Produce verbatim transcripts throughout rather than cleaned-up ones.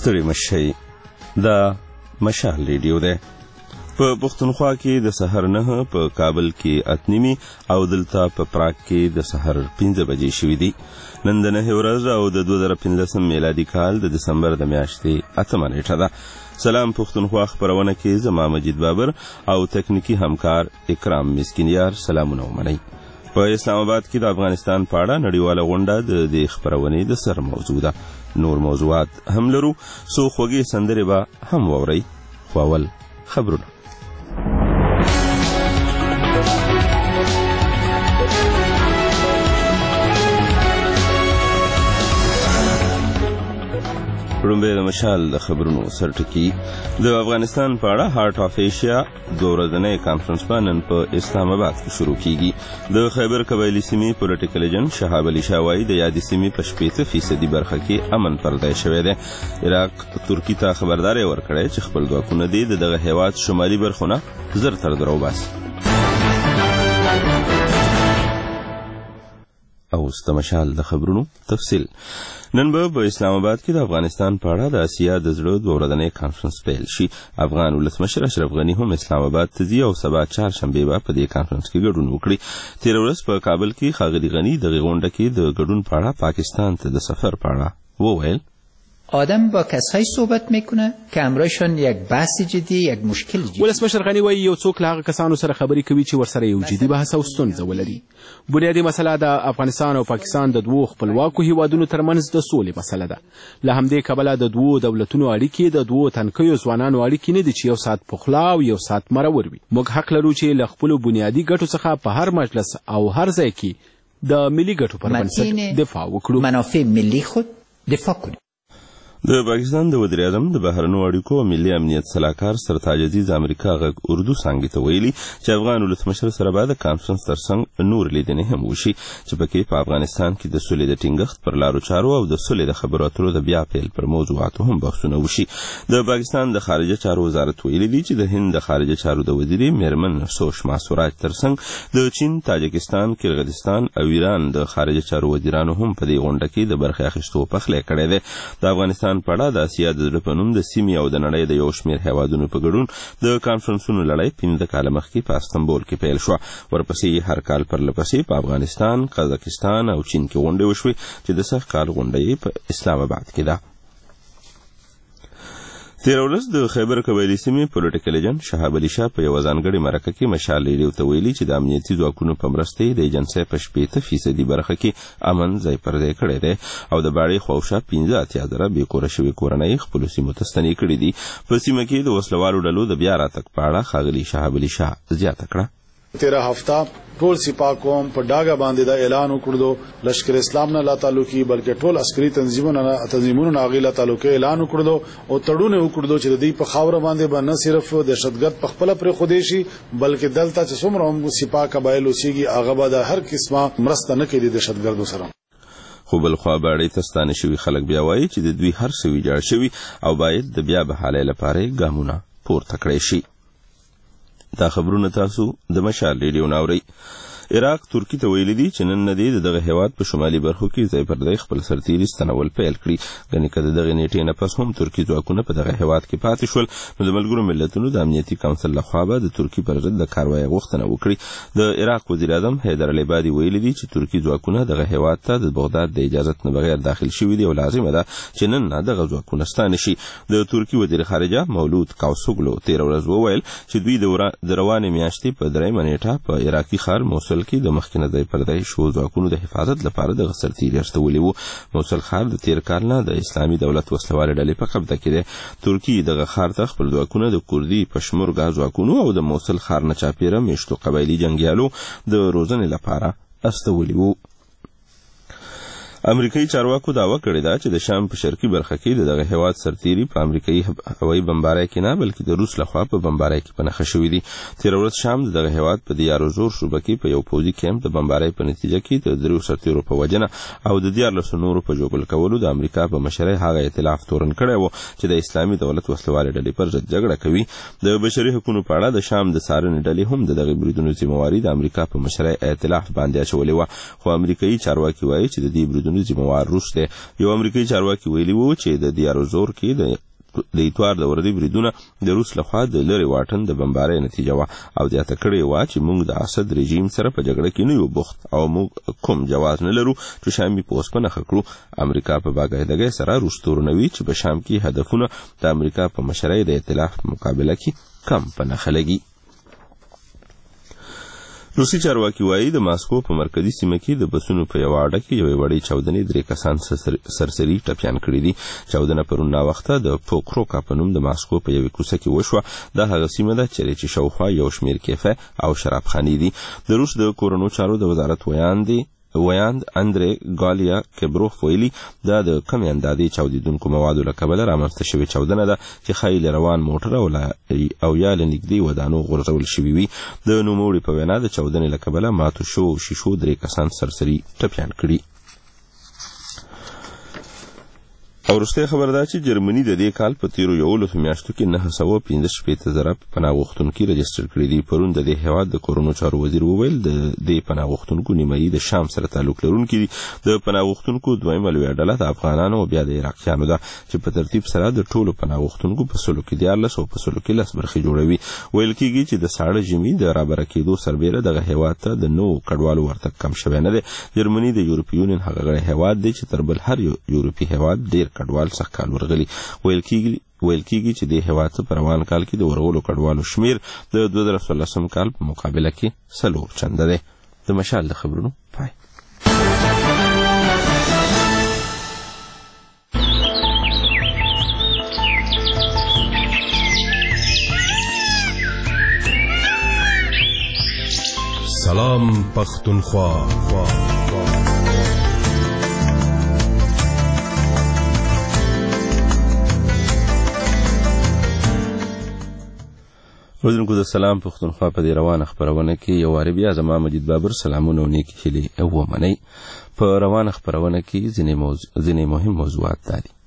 ستړي مشئ. دا مشال ریډیو دی. په پښتونخوا کې د سحر نه، په کابل کې اته نیمې او دلته په پراګ کې د سحر پنځه بجې شوي دي. نن د نهه ورځ او د دوه زره پنځلسم میلادي کال د دسمبر د میاشتې اتمه نیټه ده. سلام پښتونخوا خپرونه کې زما مجید بابر او تکنیکی همکار اکرام مسکینیار سلامونه ومنئ. په اسلام آباد کې د افغانستان په اړه نړیواله غونډه د دې خپرونې د سر موضوع ده. نور موضوعات هم لرو، څو خوږې سندرې به هم واورئ. خو اول خبرونه. لومړی د مشال د خبرونو سرټکي. د افغانستان په اړه هارت اف ایشیا دوه ورځنی کانفرنس په نن په اسلام آباد کې شروع کیږي. د خیبر قبایلي سیمې پولیټیکل ایجنټ شهاب علي شاه وایي د یادې سیمې په شپېته فیصدي برخه کې امن پردی شوی دی. عراق ترکي ته خبرداری ورکړی چې خپل ځواکونه دې د دغه هیواد شمالي برخونه زر تر در وباسي. اوس د مشال د خبرونو تفصیل. نن به په اسلام آباد کې د افغانستان په اړه د اسیا د زړه دوه ورځنی کانفرنس پیل شي. افغان ولسمشر اشرف غني هم اسلام آباد ته ځي او سبا چهارشنبې به په دې کانفرنس کې ګډون وکړي. تېره ورځ په کابل کې ښاغلي غني دغه غونډه کې د ګډون په اړه پاکستان ته د سفر په اړه وویل. آدم با کسایی صحبت میکنه که همراهشان یک بحث جدی، یک مشکل جدی. ولسمشر غني وایي یو څوک له هغه کسانو سره خبرې کوي چې ورسره یو جدي بحث او ستونزه ولري. بنیادي مسله د افغانستان او پاکستان د دوو خپلواکو هیوادونو ترمنځ د سولې مسله ده. له همدې کبله د دوو دولتونو اړیکې د دوو تنکیو ځوانانو اړیکې نه دي چې یو ساعت پخلا او یو ساعت مرور وي. موږ حق لرو چې له خپلو بنیادي ګټو څخه په هر مجلس او هر ځای کې د ملي ګټو پر بنسټ دفاع وکړو. منافع ملی خود دفاع کړو. د پاکستان د وزیر اعظم د بهرنیو اړیکو او ملي امنیت سلاکار سرتاج عزیز امریکا غږ اردو څانګې ته ویلي چې افغان ولسمشر سره به د کانفرنس ترڅنګ نور لیدنې هم وشي چې پکې په افغانستان کې د سولې د ټینګښت پر لارو چارو او د سولې د خبرو اترو د بیا پیل پر موضوعاتو هم بحثونه وشي. د پاکستان د خارجه چارو وزارت ویلي دي چې د هند د خارجه چارو د وزیر میرمن سوشما سوراج ترڅنګ د چین، تاجکستان، کرغیزستان او ایران د خارجه چارو وزیرانو هم په دې غونډه کې د برخې اخیستو پخلی کړی دی. د افغانستان په اړه د اسیا د زړه په نوم د سیمې او د نړۍ د یو شمېر هیوادونو په ګډون د کانفرنسونو لړۍ پنځه کاله مخکې په استنبول کې پیل شوه. ورپسې هر کال پرلپسې په افغانستان، قزاقستان او چین کې غونډې وشوې چې د سږ کال غونډه یې په اسلام آباد کې ده. تېره ورځ د خیبر قبایلي سیمې پولیټیکل ایجنټ شهاب علي شاه په یوه ځانګړې مرکه کې مشال ریډیو ته ویلي چې د امنیتي ځواکونو په مرسته یې د ایجنسۍ په شپېته فیصدي برخه کې امن ځای پر ځای کړی دی او د باړې خواوشا پنځه اتیا زره بې کوره شوې کورنۍ خپلو سیمو ته ستنې کړي دي. په سیمه کې د وسلوالو ډلو د بیا راتګ په اړه ښاغلي شهاب علي شاه زیاته کړه. تیرہ ہفتہ ټول سپاه قوم په ډاګه باندې د اعلان وکړو لشکر اسلام نه لا تعلقي بلکې ټول عسکري تنظیمونو نه تنظیمونو نه غیلا تعلقي اعلان وکړو او تړونه وکړو چې د دې په خاور باندې به نه صرف دهشتګرد په خپل پر خودیشي بلکې دلته چې څومره هم سپاه قبایل اوسېږي هغه به د هر قسمه مرسته نه کوي دهشتګردو سره. خو بلخوا باړې ته ستانه شوي خلک بیا وایي چې د دوی هر څه ویجاړ شوي او باید د بیا بحالۍ لپاره ګامونه پورته کړی شي. دا خبرونه تاسو د مشال ریډیو ناورئ. عراق ترکی ته ویلي دي چې نن نه دی د دغه هیواد په شمالي برخو کې ځای پر ځای خپل سرتیري ستنول پیل کړي. ګنې که د دغې نیټې نه پس هم ترکي ځواکونه په دغه هیواد کې پاتې شول نو د ملګرو ملتونو د امنیتي کونسل لخوا به د ترکي پر ضد د کاروایۍ غوښتنه وکړي. د عراق وزیر اعظم حیدر العبادي ویلي دي چې ترکي ځواکونه دغه هیواد ته د بغداد د اجازت نه بغیر داخل شوي دي او لازمه ده چې نن نه دغه ځواکونه ستانه شي. د ترکي وزیر خارجه مولود کاوسوګلو تېره ورځ وویل چې دوی د روانې میاشتې په درېیمه نیټه په عراقي ښار موصل کې د مخکې ځای پر ځای شوو ځواکونو د حفاظت لپاره دغه سرتیري استولي وو. موصل ښار د تېر کال نه د اسلامي دولت وسلوالې ډلې په قبضه کې دی. ترکي دغه ښار ته خپل ځواکونه د کردي پشمرګا ځواکونو او د موصل ښار نه چاپېره میشتو قبایلي جنګیالو د روزنې لپاره استولي وو. امریکایي چارواکو دعوه کړې ده چې د شام په شرقي برخه کې د دغه هیواد سرتیري په امریکایي هوایي بمبارۍ کې نه بلکې د روس لخوا په بمبارۍ کې په نښه شوي دي. تېره ورځ شام د دغه هیواد په دیار زور شوبه کې په یو پوځي کیمپ د بمبارۍ په نتیجه کې د دریو سرتیرو په وژنه او د دیارلسو نورو په ژوبل کولو د امریکا په مشرۍ هغه ائتلاف تورن کړی و چې د اسلامي دولت وسلوالې ډلې پر ضد جګړه کوي. د بشري حقونو په اړه د شام د څارنې ډلې هم د دغه بریدونو ذمهواري د امریکا په مشرۍ ائتلاف باندې اچولې وه. خو امریکایي چارواکي وایي چې د دې بریدونو حملې ذمهوار روس دی. یو امریکایي چارواکي ویلي وو چې د دیاروزور کې د د اتوار د وردی بریدونه د روس لخوا د لری واټن د بمبارۍ نتیجه وه او زیاته کړې وه چې موږ د اسد رژیم سره په جګړه کې نه یو بوخت او موږ کوم جواز نه لرو چې شام په اوس په نښه کړو. امریکا په باقاعدګۍ سره روس تورنوي چې په شام کې هدفونه د امریکا په مشرۍ د ائتلاف په مقابله کې کم په نښه لګي. روسي چارواکي وایي د ماسکو په مرکزي سیمه کې د بسونو په یوه اډه کې یوې وړې چاودنې درې کسان سرسري ټپیان کړي دي. چاودنه پرون ناوخته د پوکروکا په نوم د ماسکو په یوې کوڅه کې وشوه. دا هغه سیمه ده چې شاوخوا یو شمېر کیفه او شرابخانې دي. د روس د کورونو چارو د وزارت ویان دی ویاند اندرې ګالیا کبروف ویلي دا د کمې اندازې چاودیدونکو موادو له کبله رامنځته شوې چاودنه ده چې ښایي له روان موټر او یا له نږدې ودانو غورځول شوي وي. د نوموړي په وینا د چاودنې له کبله ماتو شوو شیشو درې کسان سرسري ټپیان کړي. او وروستۍ خبر ده چې جرمني د دې کال په تیرو یولسو میاشتو کې نهه سوه پنځه شپېته زره پناه غوښتونکي رجسټر کړي دي. پرون د دې هېواد د کورونو چارو وزیر وویل د دې پناه غوښتونکو نیمایي د شام سره تعلق لرونکي دي. د پناه غوښتونکو دویمه لویه ډله د افغانانو او بیا د عراقیانو ده چې په ترتیب سره د ټولو پناه غوښتونکو په سلو کې دیارلس او په سلو کې لس برخې جوړوي. ویل کېږي چې د ساړه ژمي د رابره کېدو سربیره دغه هېواد ته د نوو کډوالو ورتګ کم شوی نه دی. جرمني د یورپي یونین هغه غړی هېواد دی چې تر بل هر یورپي هېواد ډېر کډوال سږکال ورغلي. ویل کېږي ویل کېږي چې د هېواد ته په روان کال کې د ورغلو کډوالو شمېر د دوه زره څوارلسم کال په مقابله کې څلور چنده دی. د مشال د خبرونو پای. سلام پختونخوا. ورځونکو د سلام پختونخوا په دې روانه خپرونه کې یو وارې بیا زما مجید بابر سلامونه او نیکې هیلې ومنئ. په روانه خپرونه کې ځینې موضوع ځینې مهم موضوعات دا دي.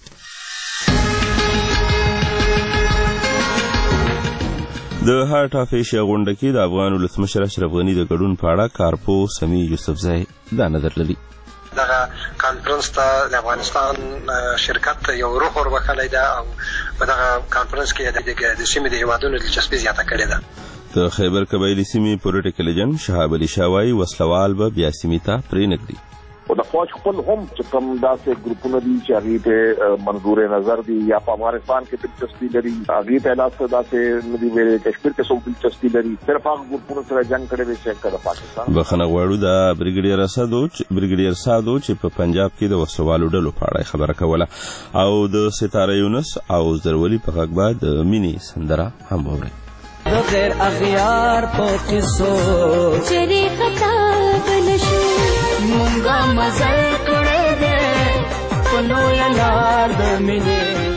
د هارټ اف ایشیا غونډه کې د افغان ولسمشر اشرف غني د ګډون په اړه کارپو سمي یوسفزی دا نظر لري. دغه کانفرنس ته د افغانستان شرکت یو روح وربخلی ده او په دغه کانفرنس کې د سیمې د هیوادونو دلچسپي زیاته کړې ده. د خیبر قبایلي سیمې پولیټیکل ایجنټ شهاب علي شاه وایي وسلوال به بیا سیمې ته پرېنږدي. او د فوج خپل هم چې کوم داسې ګروپونه دي چې هغې ته منظور نظر دي یا په افغانستان کې دلچسپي لري هغې ته لاس ته داسې نه دي ویلې کشمیر کې څوک دلچسپي لري صرف هغه ګروپونو سره جنګ کړی دی چې د پاکستان. بخښنه غواړو د بریګیډیر اسادو بریګیډیر سادو چې په پنجاب کې د وسلوالو ډلو په اړه خبره کوله او د ستاره یونس او زرولي په غږ به د مینې سندره هم واورئ. د غیر اغیار په قصو چرې خطا بنشو مونږه مزل کړی دی په لویه لار د مینې.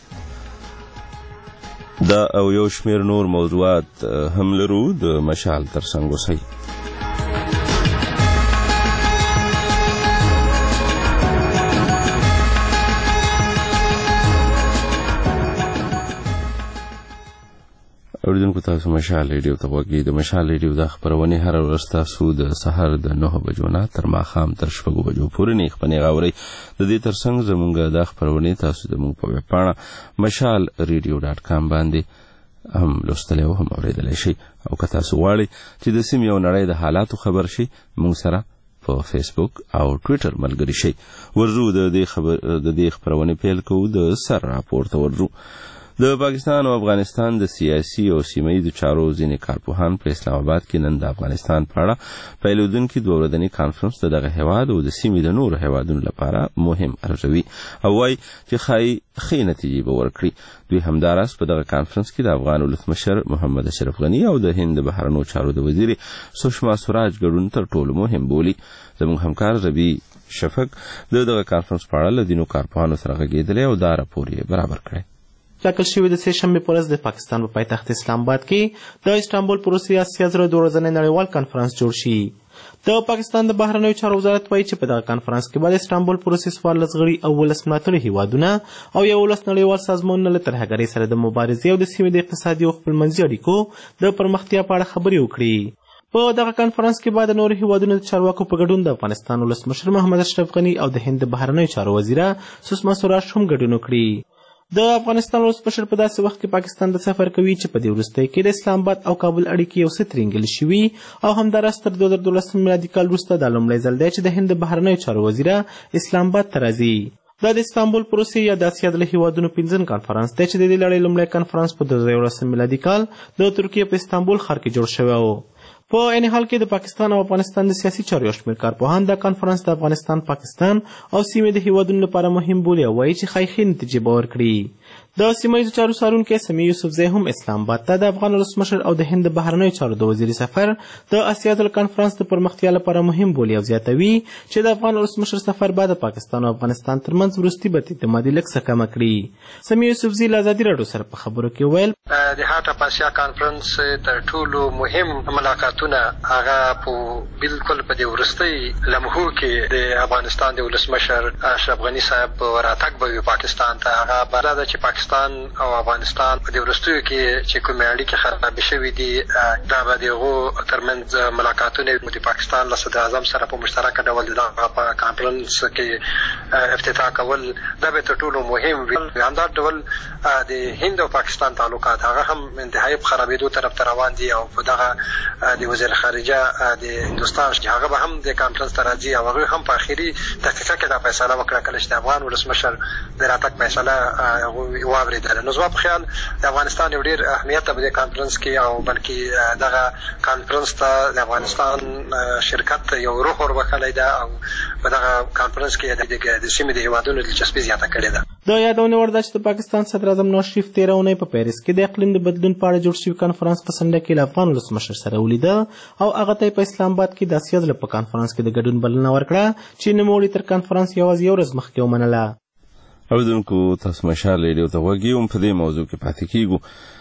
دا او یو شمېر نور موضوعات هم لرو د مشال تر څنګ اوسئ. اوریدونکو تاسو مشال ریډیو ته غوږ یې. د مشال ریډیو دا خپرونې هره ورځ تاسو د سهار د نهو بجو نه تر ماښام تر شپږو بجو پورې نیغ په نیغه اورئ. د دې تر څنګ زموږ دا خپرونې تاسو زموږ په ویب پاڼه مشال ریډیو ډاټ کام باندې هم لوستلی او هم اورېدلی شئ. او که تاسو غواړئ چې د سیمې او نړۍ د حالاتو خبر شئ موږ سره په فیسبوک او ټویټر ملګري شئ. ورځو د دې خپرونې پیل کوو د سر راپور ته ورځو. د پاکستان او افغانستان د سیاسي او سیمهییزو چارو ځینې کارپوهان په اسلام آباد کې نن د افغانستان په اړه پیلېدونکي دوه ورځني کانفرنس د دغه هېواد او د سیمې د نورو هېوادونو لپاره مهم ارزوي او وایي چې ښایي ښې نتیجې به ورکړي. دوی همداراز په دغه کانفرنس کې د افغان ولسمشر محمد اشرف غني او د هند د بهرنیو چارو د وزیر سشما سوراج ګډون تر ټولو مهم بولي. زموږ همکار ربی شفق د دغه کانفرنس په اړه له ځینو کارپوهانو سره غږېدلی او دا راپور یې برابر کړی. ټاکل شوې د سې شنبې په ورځ د پاکستان په پایتخت اسلام آباد کې د استانبول پروسې اسیا زره دوه ورځنی نړیوال کانفرنس جوړ شي. د پاکستان د بهرنیو چارو وزارت وایي چې په دغه کانفرنس کې به د استانبول پروسې څوارلس غړي او ولس ملاتړي هیوادونه او یولس نړیوال سازمانونه له ترهګرۍ سره د مبارزې او د سیمې د اقتصادي او خپلمنځي اړیکو د پرمختیا په اړه خبرې وکړي. په دغه کنفرانس کې بعد نور هیوادونو د چارواکو په ګډون د افغانستان ولسمشر محمد اشرف غني او د هند بهرنیو چارو وزیره سشما سوراج هم ګډون وکړي. د افغانستان ولسمشر په داسې وخت کې پاکستان د سفر کوي چې په دې وروستیو کې د اسلام آباد او کابل اړیکې یو څه ترینګل شوي او همداراز تر دوه زره دولسم میلادي کال وروسته دا لومړی ځل دی چې د هند بهرنیو چارو وزیره اسلام آباد ته راځي. دا د استانبول پروسې یا د اسیا د هیوادونو پنځم کنفرانس دی چې د دې لړۍ لومړی کنفرانس په دوه زره یولسم میلادي کال د ترکیې په استانبول ښار کې جوړ شوی و. په عین حال کې د پاکستان او افغانستان د سیاسي چارو یو شمېر کارپوهان دا کنفرانس د افغانستان، پاکستان او سیمې د هیوادونو لپاره مهم بولي او وایي چې ښایي ښې نتیجې به ورکړي. د سیمه ییزو چارو څارونکی سمیع یوسفزی هم اسلام آباد ته د افغان ولسمشر او د هند بهرنیو چارو د وزیر سفر د اسیا د کنفرانس د پرمختیا لپاره مهم بولي او زیاتوي چې د افغان ولسمشر سفر بعد پاکستان او افغانستان ترمنځ وروستي بد اعتمادي لږ څه کمه کړي. سمیع یوسفزی له ازادي راډیو سره په خبرو کې ویل د هاټ اپ اسیا کنفرانس تر ټولو مهم ملاقاتونه هغه په بالکل په دې وروستي لمحو کې د افغانستان د ولسمشر اشرف غني صاحب وراتګ به پاکستان ته هغه بل د چې پاکستان او افغانستان په دې وروستیو کې چې کومې اړیکې خرابې شوي دي دا به د هغو ترمنځ ملاقاتونه د پاکستان له صدر اعظم سره په مشترکه ډول د دغه کنفرانس کې افتتاح کول دا به تر ټولو مهم وي. همدا ډول د هند او پاکستان تعلقات هغه هم انتهایی په خرابېدو طرف ته روان دي او په دغه د وزیر خارجه د هندوستان چې هغه به هم د کنفرانس ته راځي او هغوی هم په اخري دقیقه کې دا فیصله وکړه کله چې د افغان ولسمشر د راتګ فیصله واورېدله. نو زما په خیال د افغانستان یو ډېر اهمیت به د کنفرانس کې او بلکې دغه کنفرانس ته د افغانستان شرکت یو روح وربخلی ده او په دغه کنفرانس کې د سیمې د هیوادونو دلچسپي زیاته کړې ده. د یادونه وړ ده چې د پاکستان صدر اعظم نواز شریف تېره اونۍ په پیرس کې د اقلیم د بدلون په اړه جوړ شوي کنفرانس په څنډه کې له افغان ولسمشر سره ولیده او هغه ته په اسلام آباد کې د اسیا ځله په کنفرانس کې د ګډون بلنه ورکړه چې نوموړي تر کنفرانس یوازې یو ورځ مخکې ومنله. اوریدونکو تاسو مشال ریډیو ته غوږ یو په دې موضوع کې پاتې کیږو.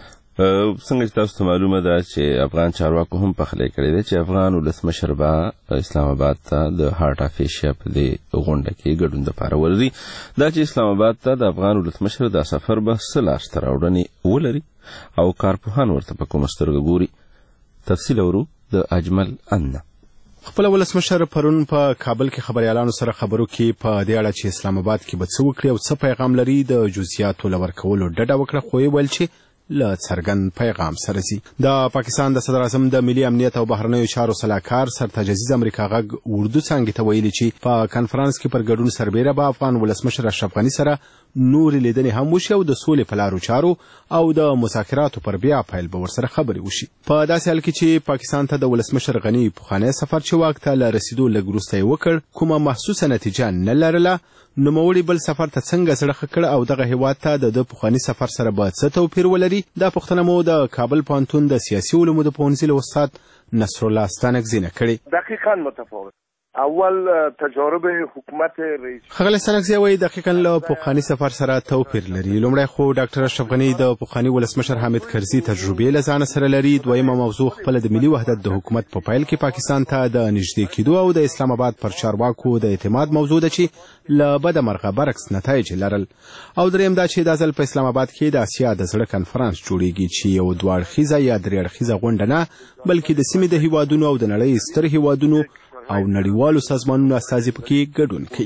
څنګه چې تاسو ته معلومه ده چې افغان چارواکو هم پخلی کړی دی چې افغان ولسمشر به اسلام آباد ته د هارټ اف ایشیا په دې غونډه کې ګډون دپاره ورځي. دا چې اسلام آباد ته د افغان ولسمشر دا سفر به څه لاسته راوړنې ولري او کارپوهان ورته په کومه سترګه ګوري، تفصیل اورو د اجمل انه. خپل ولسمشر پرون په کابل کې خبريالانو سره خبرو کې په دې اړه چې اسلام آباد کې به څه وکړي او څه پیغام لري د جزئیاتو لور کولو ډډه وکړه، خو یې ویل چې له څرګند پیغام سره سي. د پاکستان د صدر اعظم د ملي امنیت او بهرنیو چارو سلاکار سرتاج عزیز امریکا غږ اردو څانګې ته ویلي چې په کنفرانس کې پر ګډون سربیره به افغان ولسمشر اشرف غني سره نور لیدنې هم وشي او د سولې په لارو چارو او د مذاکراتو پر بیا پیل به ورسره خبرې وشي. په داسې حال کې چې پاکستان ته د ولسمشر غني پخوانی سفر چې واک ته له رسیدو لږ وروسته یې وکړ کومه محسوسه نتیجه نه لرله، نوموړي بل سفر ته څنګه زړه ښه کړ او دغه هیواد ته د ده پخواني سفر سره به څه توپیر ولري، دا پوښتنه مو د کابل پوهنتون د سیاسي علومو د پوهنځي له استاد نصرالله ستانکزي نه کړې. دقیقاً متفاوت. اول تجارب حکومت رئیس خغل ستانکزي وایي دقیقاً له پخواني سفر سره توپیر لري. لومړی خو ډاکټر اشرف غني د پخواني ولسمشر حامد کرزي تجربې له ځانه سره لري. دویمه موضوع خپله د ملي وحدت د حکومت په پیل کې پاکستان ته د نږدې کېدو او د اسلام آباد پر چارواکو د اعتماد موضوع ده چې له بده مرغه برعکس نتایج لرل. او دریم دا چې دا ځل په اسلام آباد کې د اسیا د زړه کنفرانس جوړیږي چې یو دوه اړخیزه یا درې اړخیزه غونډه نه بلکې د سیمې د هیوادونو او د نړۍ ستر هیوادونو او نړیوالو سازمانونو استازي پکې ګډون کوي.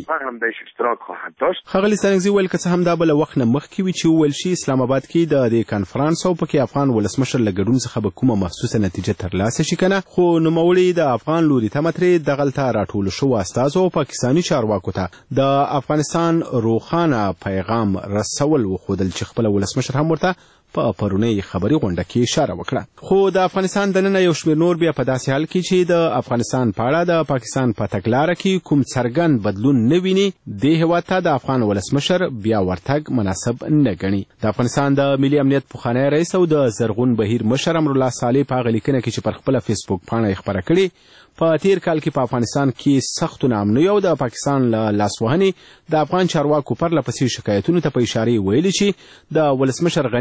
ښاغلي ستانکزي ویل که څه هم دا به له وخت نه مخکې وي چې وویل شي اسلام آباد کې د دې کنفرانس او پکې افغان ولسمشر له ګډون څخه به کومه محسوسه نتیجه ترلاسه شي که نه، خو نوموړي د افغان لوري تمه ترې دغلته راټولو شوو استازو او پاکستاني چارواکو ته د افغانستان روښانه پیغام رسول وښودل چې خپله ولسمشر هم ورته په پرونۍ خبري غونډه کې اشاره وکړه. خو د افغانستان دننه یو شمېر نور بیا په داسې حال کې چې د افغانستان په اړه د پاکستان په تګلاره کې کوم څرګند بدلون نه ویني، دې هېواد ته د افغان ولسمشر بیا ورتګ مناسب نه ګڼي. د افغانستان د ملي امنیت پخوانی رئیس او د زرغون بهیر مشر امرالله صالح په هغه لیکنه کې چې پر خپله فیسبوک پاڼه یې خپره کړې په تیر کال کې په افغانستان کې سختو ناامنیو او د پاکستان له لاسوهنې د افغان چارواکو پرله پسې شکایتونو ته په اشارې ویلي چې د ولسمشر غني دا سفر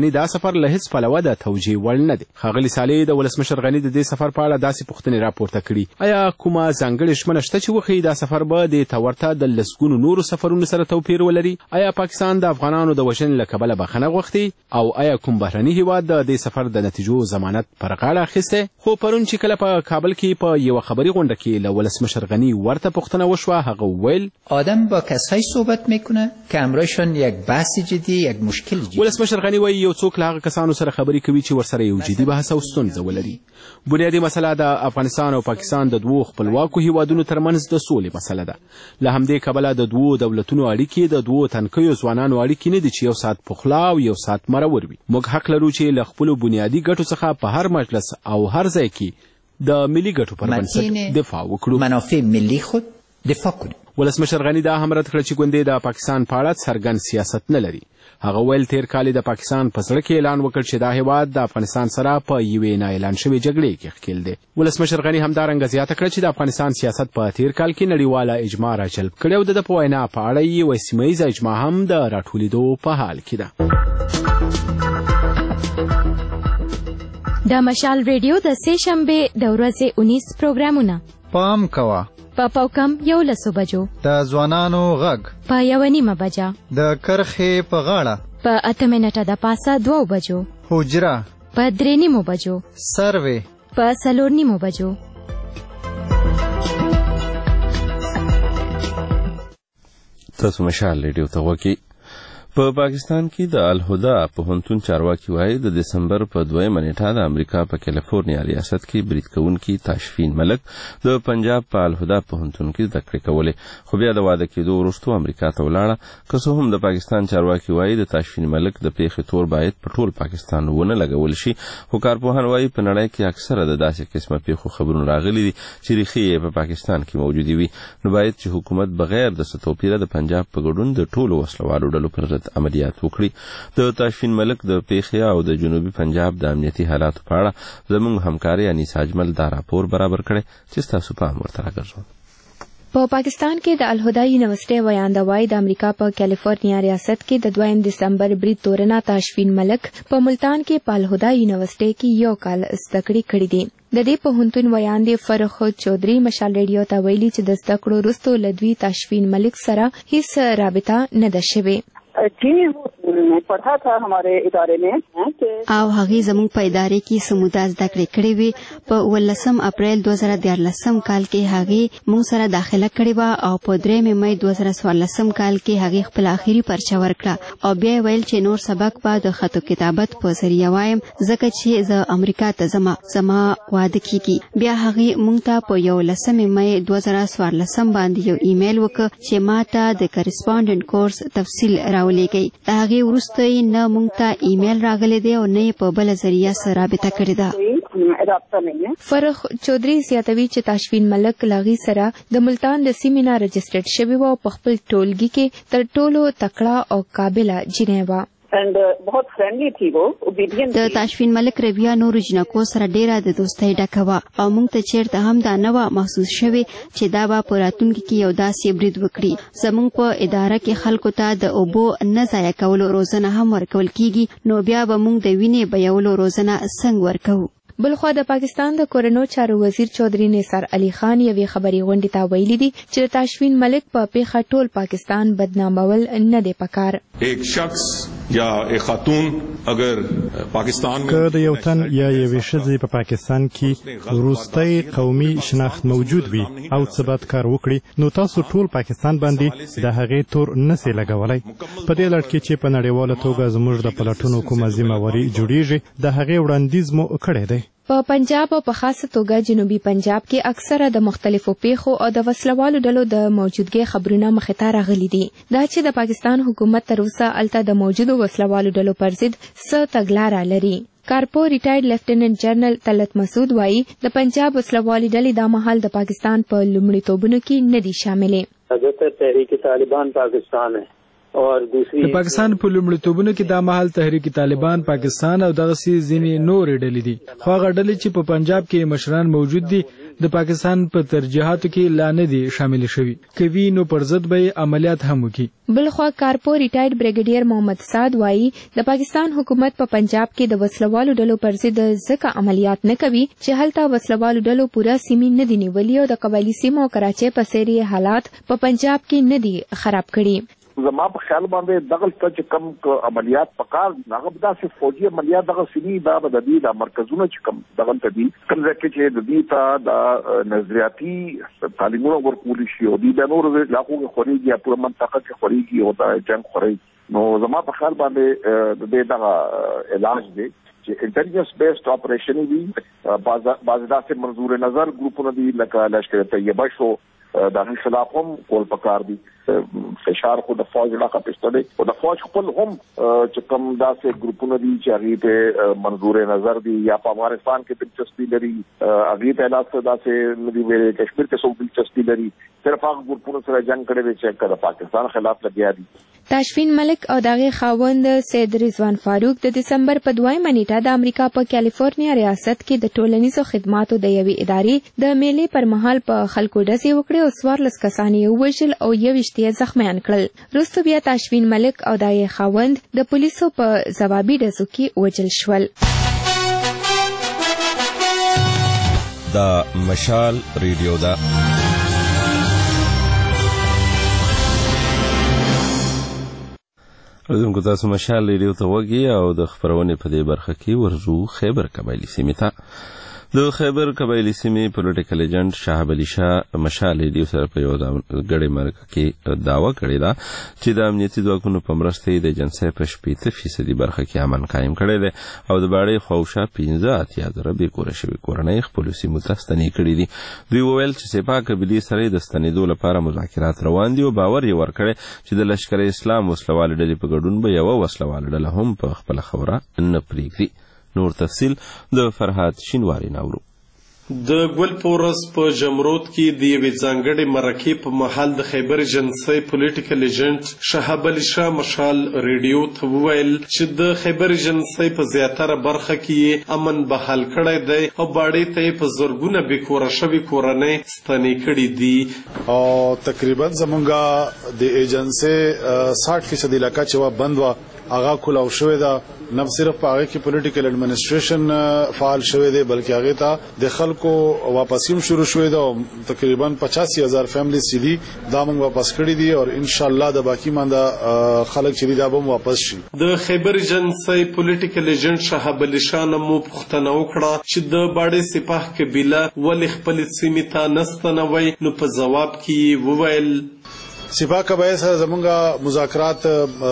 سفر له هیڅ پلوه د توجیه وړ نه دی. ښاغلي صالح د ولسمشر غني د دې سفر په اړه داسې پوښتنې راپورته کړي. آیا کومه ځانګړې ژمنه شته چې وښیي دا سفر به د ته ورته د لسګونو نورو سفرونو سره توپیر ولري؟ آیا پاکستان د افغانانو د وژنې له کبله بخښنه غوښتې او آیا کوم بهرني هیواد د دې سفر د نتیجو ضمانت پر غاړه اخیستی؟ خو پرون چې کله په کابل کې په یوه خبري غونډه کې له ولسمشر غني ورته پوښتنه وشوه، هغه وویل آدم با کسایی صحبت میکنه که امرایشان یک بحث جدی، یک مشکل جدی. ولسمشر غني وایي یو څوک له هغه کسانو سره خبرې کوي چې ورسره یو جدي بحث او ستونزه ولري. بنیادي مسله د افغانستان او پاکستان د دوو خپلواکو هیوادونو ترمنځ د سولې مسله ده. له همدې کبله د دوو دولتونو اړیکې د دوو تنکیو ځوانانو اړیکې نه دي چې یو ساعت پخلا او یو ساعت مرور وي. موږ حق لرو چې له خپلو بنیادي ګټو څخه په هر مجلس او هر ځای کې د ملي ګټو پر بنسټ دفاع وکړو، منافع ملي خود دفاع کړو. ولسمشر غني دا هم رد کړه چې ګوندې د پاکستان په اړه څرګند سیاست نه لري. هغه ویل تیر کال د پاکستان په زړه کې اعلان وکړ چې دا هیواد د افغانستان سره په یوې نه اعلان شوې جګړې کې ښکیل دی. ولسمشر غني همدارنګه زیاته کړه چې د افغانستان سیاست په تیر کال کې نړیواله اجماع راجلب کړې او د ده په وینا په اړه یې یوه سیمه ییزه اجماع هم د راټولېدو په حال کې ده. د مشال ریډیو د سې شنبې د ورځې اونیس پروګرامونه پام کوه په پاوکم یو لسو بجو، د ځوانانو غږ په یوه نیمه بجه، د کرښې په غاړه په اته منټه د پاسه دوو بجو، حجره په درې نیمو بجو، سروې په څلور نیمو بجو. تاسو مشال ریډیو ته غوږی. په پاکستان کې د الهدا پوهنتون چارواکي وایي د دسمبر په دویمه نیټه د امریکا په کیلیفورنیا ریاست کې برید کوونکي تاشفین ملک د پنجاب په الهدا پوهنتون کې زده کړې کولې، خو بیا د واده کېدو وروسته امریکا ته ولاړه. که څه هم د پاکستان چارواکي وایي د تاشفین ملک د پیښې تور باید په ټول پاکستان ونه لګول شي، خو کارپوهان وایي په نړۍ کې اکثره د داسې قسمه پیښو خبرونه راغلي دي چې ریښې یې په پاکستان کې موجودې وي. نو باید چې حکومت بغیر د څه توپیره د پنجاب په ګډون د ټولو وسلوالو ډلو پر ضد عملیات وکړي. د تاشفین ملک د پیښې او د جنوبي پنجاب د امنیتي حالاتو په اړه زموږ همکاري انیس اجمل دا راپور برابر کړی چې ستاسو پام ورته راګرځوم. په پاکستان کې د الهدا یونیورسيټي ویاندوی د امریکا په کیلیفورنیا ریاست کې د دویم دسمبر برید تورنه تاشفین ملک په ملتان کې په الهدا یونیورسيټي کې یو کال زده کړې کړې دي. د دې پوهنتون ویاندې فرخ چودري مشال ریډیو ته ویلي چې د زده کړو وروسته له دوی تاشفین ملک سره هیڅ رابطه نه ده شوې. پڑھا تھا ہمارے ادارے میں او هغه زموږ په ادارې کې سمودا زده کړې کړې وي. په ولسم اپریل دوه زره دیارلسم کال کې هغه موږ سره داخله کړې وه او په درېمې مې دوه زره څوارلسم کال کې هغه خپل اخیری پرچه ورکړه او بیا ویل چې نور سبق به د خطو کتابت په ذریعه وایم ځکه چې زه امریکا ته ځم، زما واده کیږي. بیا هغه موږ ته په یولسمې مې دوه زره څوارلسم باندې یو ایمیل وکړ چې ما ته د کرسپونډنټ کورس تفصیل راولېږئ. د هغې وروسته یې نه موږ ته ایمیل راغلی دی او نه یې په بله ذریعه سره رابطه کړې ده. فرخ چودري زیاتوي چې تاشفین ملک لاغي سره د ملتان د سیمې نه رجسټرډ شوی و او په خپل ټولګي کې تر ټولو تکړه او قابله جینۍ وه. د تاشفین ملک رویه نورو جنکو سره ډیره د دوستۍ ډکه وه او موږ ته چیرته هم دا نه وه محسوس شوې چې دا به په راتلونکي کې یو داسې برید وکړي. زموږ په اداره کې خلکو ته د اوبو نه ضایع کولو روزنه هم ورکول کیږي، نو بیا به موږ د وینې بیولو روزنه څنګه ورکوو؟ بلخوا د پاکستان د کورنو چارو وزیر چودري نثار علي خان یوې خبري غونډې ته ویلي دي چې تاشفین ملک په پیښه ټول پاکستان بدنامول نه دی پکار. ایک شخص یا ایک خاتون اگر پاکستان که د یو تن یا یوې ښځې په پاکستان کې وروستی قومي شناخت موجود وي او څه بد کار وکړي، نو تاسو ټول پاکستان باندې د هغې تور نسئ لګولی. په دې لړ کې چې په نړیواله توګه زموږ د پلټنو کومه ذمهواري جوړیږي د هغې وړاندیز مو کړی دی. په پنجاب او په خاصه توګه جنوبي پنجاب کې اکثره د مختلفو پیښو او د وسلوالو ډلو د موجودګۍ خبرونه مخې ته راغلي دي. دا چې د پاکستان حکومت تر اوسه الته د موجودو وسلوالو ډلو پر ضد څه تګلاره لري. کارپو ریټایرډ لیفټیننټ جنرال طلعت مسعود وایي د پنجاب وسلوالي ډلې دا مهال د پاکستان په لومړیتوبونو کې نه دي شاملې. حضرت تحریک طالبان پاکستان ہے د پاکستان په لومړیتوبونو کې دا مهال تحریک طالبان پاکستان او دغسې ځینې نورې ډلې دي، خو هغه ډلې چې په پنجاب کې مشران موجود دي د پاکستان په ترجیحاتو کې لا نه دي شامل شوي کوي نو پر ضد به عملیات هم وکړي. بلخوا کارپو ریټایرډ بریګیډیر محمد سعد وایي د پاکستان حکومت په پنجاب کې د وسلوالو ډلو پر ضد ځکه عملیات نه کوي چې هلته وسلوالو ډلو پوره سیمې نه دي نیولې او د قبایلي سیمو او کراچۍ په څیر حالات په پنجاب کې نه دي خراب کړي. زما په خیال باندې دغه چې کم عملیات پکار هغه به داسې فوجي عملیات دغه سیمې دا به د دې د مرکزونو چې کم دغه ته دي کوم ځای کې چې د دې ته د نظریاتي تعلیمونو ورکول شي او د نور علاقو کې خوريږي یا پوره منطقه کې خوريږي او د جنگ خوري نو زما په خیال باندې د دې دغه علاج دی چې انټيليجنس بیسډ اپریشن وي باز باز داسې منظور نظر ګروپونه دي لکه لشکره طیبه شو د خلاف هم کول پکار دي فشار خو د فوج لا خپشتلې او د فوج خپل هم چې کوم داسې ګروپونه دي چې هغه ته منظور نظر دي یا په افغانستان کې دلچسپي لري هغه ته لاس داسې ندي ویلې کشمیر کې څو دلچسپي لري صرف هغه ګروپونه سره جنگ کړي دي چې د پاکستان خلاف لګیا دي. تاشفین ملک او دغه خاوند سید رضوان فاروق د دسمبر په دویمه نیټه د امریکا په کالیفورنیا ریاست کې د ټولنیزو خدماتو د یوې ادارې د میلې پر مهال په خلکو ډزې وکړې او څوارلس کسان یې ووژل او یوویشت یې زخمیان کړل. وروسته بیا تاشفین ملک او دغه خاوند د پولیسو په ځوابي ډزو کې وژل شول. دا مشال ریډیو ده. رزمکو تاسو مشال ریډیو ته وګورئ او د خبرونې په دې برخه کې ورزو خیبر قبایلی سیمې ته. د خیبر قبایلی سیمې پولیټیکل ایجنټ شهاب علي شاه مشال ریډیو سره په یو غړې مرکه کې دعوا کړې ده چې د امنیتي ځواکونو په مرسته د ایجنسۍ په شپېته فیصدي برخه کې امن قایم کړی دی او د باړې خواوشا پنځه اتیا زره بې کوره شوي کورنۍ خپلو سیمو ته ستنې کړي دي. دوی وویل چې سپاه قبیلې سره د ستنېدو لپاره مذاکرات روان دي او باور یې ورکړی چې د لشکر اسلام وسلوالې ډلې په ګډون به یوه وسلواله ډله هم په خپله خبره نه پرېږدي. نور تفصیل د فرهاد شینواري ناورو. د ګل پورس په جمرود کې د یوې ځانګړې مرکې په مهال د خیبر ایجنسۍ پولیټیکل ایجنټ شهاب علي شاه مشال ریډیو ته وویل چې د خیبر ایجنسۍ په زیاتره برخه کې امن بحال کړی دی او باړې ته یې په زرګونه بې کوره شوي کورنۍ ستنې کړي دي او تقریبا زمونږ د ایجنسۍ ساठ فیصد علاقه چې وه بند وه هغه کولاو شوې ده. نه صرف په هغه کې پولیټیکل ایڈمنسټریشن فعال شوی دی بلکې هغه ته د خلکو واپسیم شروع شوی دی او تقریبا پچاسی هزار فیملیز چې دي دا موږ واپس کړی دي او ان شاء الله د باقی مانده خلک چې دا به واپس شي. د خیبر ایجنسۍ پولیټیکل ایجنټ شهاب علي شاه نه مو پوښتنه وکړه چې د باړې سپاه قبیله ولې خپلې سیمې ته نه ستنوي نو په ځواب کې وویل سپاه قبایل سره زمونږ مذاکرات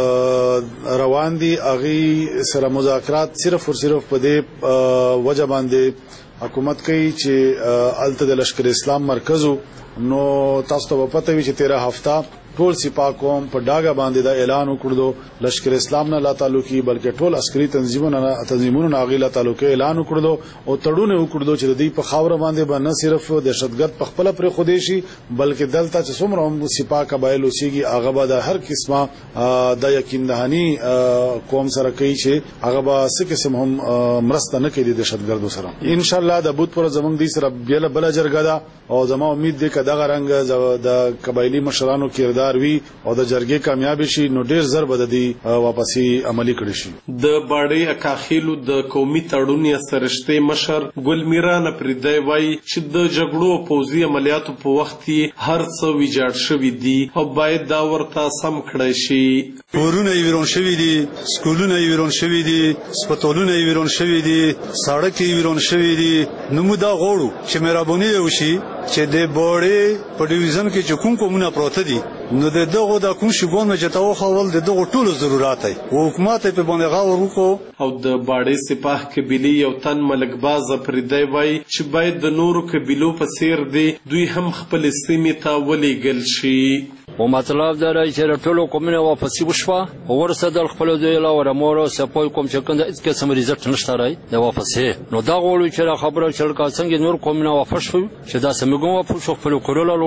روان دي. هغه سره مذاکرات صرف او صرف په دې وجه باندې حکومت کوي چې الته د لشکر اسلام مرکزو نو تاسو ته پته وي چې تیرہ هفته ټول سپاه قوم په ډاګه باندې دا اعلان وکړو لشکر اسلام نه لا تعلقي بلکې ټول عسکري تنظیمونو نه تنظیمونو نه غیلا تعلقي اعلان وکړو او تړونه وکړو چې د دې په خاور باندې به نه صرف دهشتګرد په خپل پر خودیشي بلکې دلته چې څومره هم سپاه قبایل اوسېږي هغه به د هر قسمه د یقین دهاني قوم سره کوي چې هغه به څه قسم هم مرسته نه کوي د دهشتګردو سره. ان شاء الله د بوت پر زمونږ دي سره بل بل جرګه ده او زما امید ده چې دغه رنګ د قبایلی مشرانو کردار وی او د جرګې کامیاب شي نو ډیر زر بد دي واپسی عملی کړي شي. د باړې اکاخیلو د قومي تړون یا سرشتي مشر ګل میران پردای وای چې د جګړو پوزي عملیاتو په وخت کې هر څه ویجاړ شوی دي او باید دا ورته سم کړی شي. کورونه یې ویرون شوي دي، سکولونه یې ویرون شوي دي، سپټالونه یې ویرون شوي دي، سړک یې ویرون شوي دي. نو موږ دا غواړو چې مهرباني وشي چې د باړې په ډیویژن کې چې کوم کومونه پروت دي نو د دغه د کوم شګون چې تاو خول د دغه ټولو ضرورت دی او حکومت په باندې غاور وکړو. او د باړې سپاه قبیلې یو تن ملک باز پردای وای چې باید د نورو قبیلو په څیر دی دوی هم خپل سیمې ته ولېږل شي. و مطلب دا دی چې ټولو قومونه واپسې وشوه او ورسېدل خپلو دوی له ورمورو سپای کوم چې کوم د هېڅ قسم ریزلټ نشته دی د واپسې. نو دا غواړو چې خبره چې څنګه نور قومونه واپس شوي چې داسې موږ هم واپس شو خپلو کورو له لاړ شو.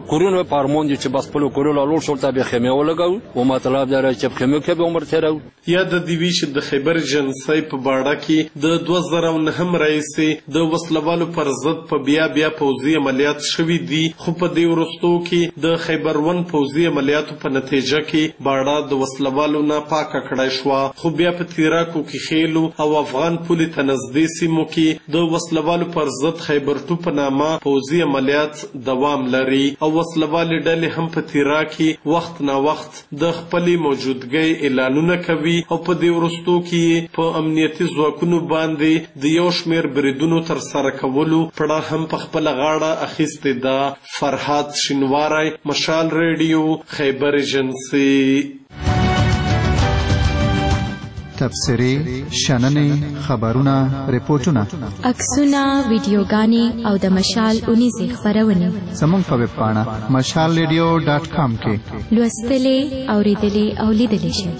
کورونه پارمون دي چې بس په کورونو لور شول ته به خیمه ولګو او مطلب دا چې خیمه کې به عمر تیرو یا د دیوی چې د خیبر جنسي په باړه کې د دوه زره نهم رئیس د وسلوالو پر ضد په بیا بیا پوځي عملیات شوي دي خو په دې ورستو کې د خیبر ون پوځي عملیاتو په نتیجه کې باړه د وسلوالو نه پاکه کړای شو خو بیا په تیراکو کې خېلو او افغان پولیس ته نږدې سیمو کې د وسلوالو پر ضد خیبر ټو په نامه پوځي عملیات دوام لري او وسلوالې ډلې هم په تیرا کې وخت نا وخت د خپلې موجودګۍ اعلانونه کوي او په دې وروستو کې په امنیتي ځواکونو باندې د یو شمېر بریدونو ترسره کولو پړه هم په خپله غاړه اخیستې ده. فرهاد شینواری، مشال ریډیو، خیبر ایجنسي. تبصرې، شننې، خبرونه، ریپورتونه، عکسونه، ویډیوګانې او د مشال اونیزې خپرونې زموږ په ویب پاڼه مشال ریډیو ډاټ کام کې لوستلې، اورېدلې او لیدلې شئ.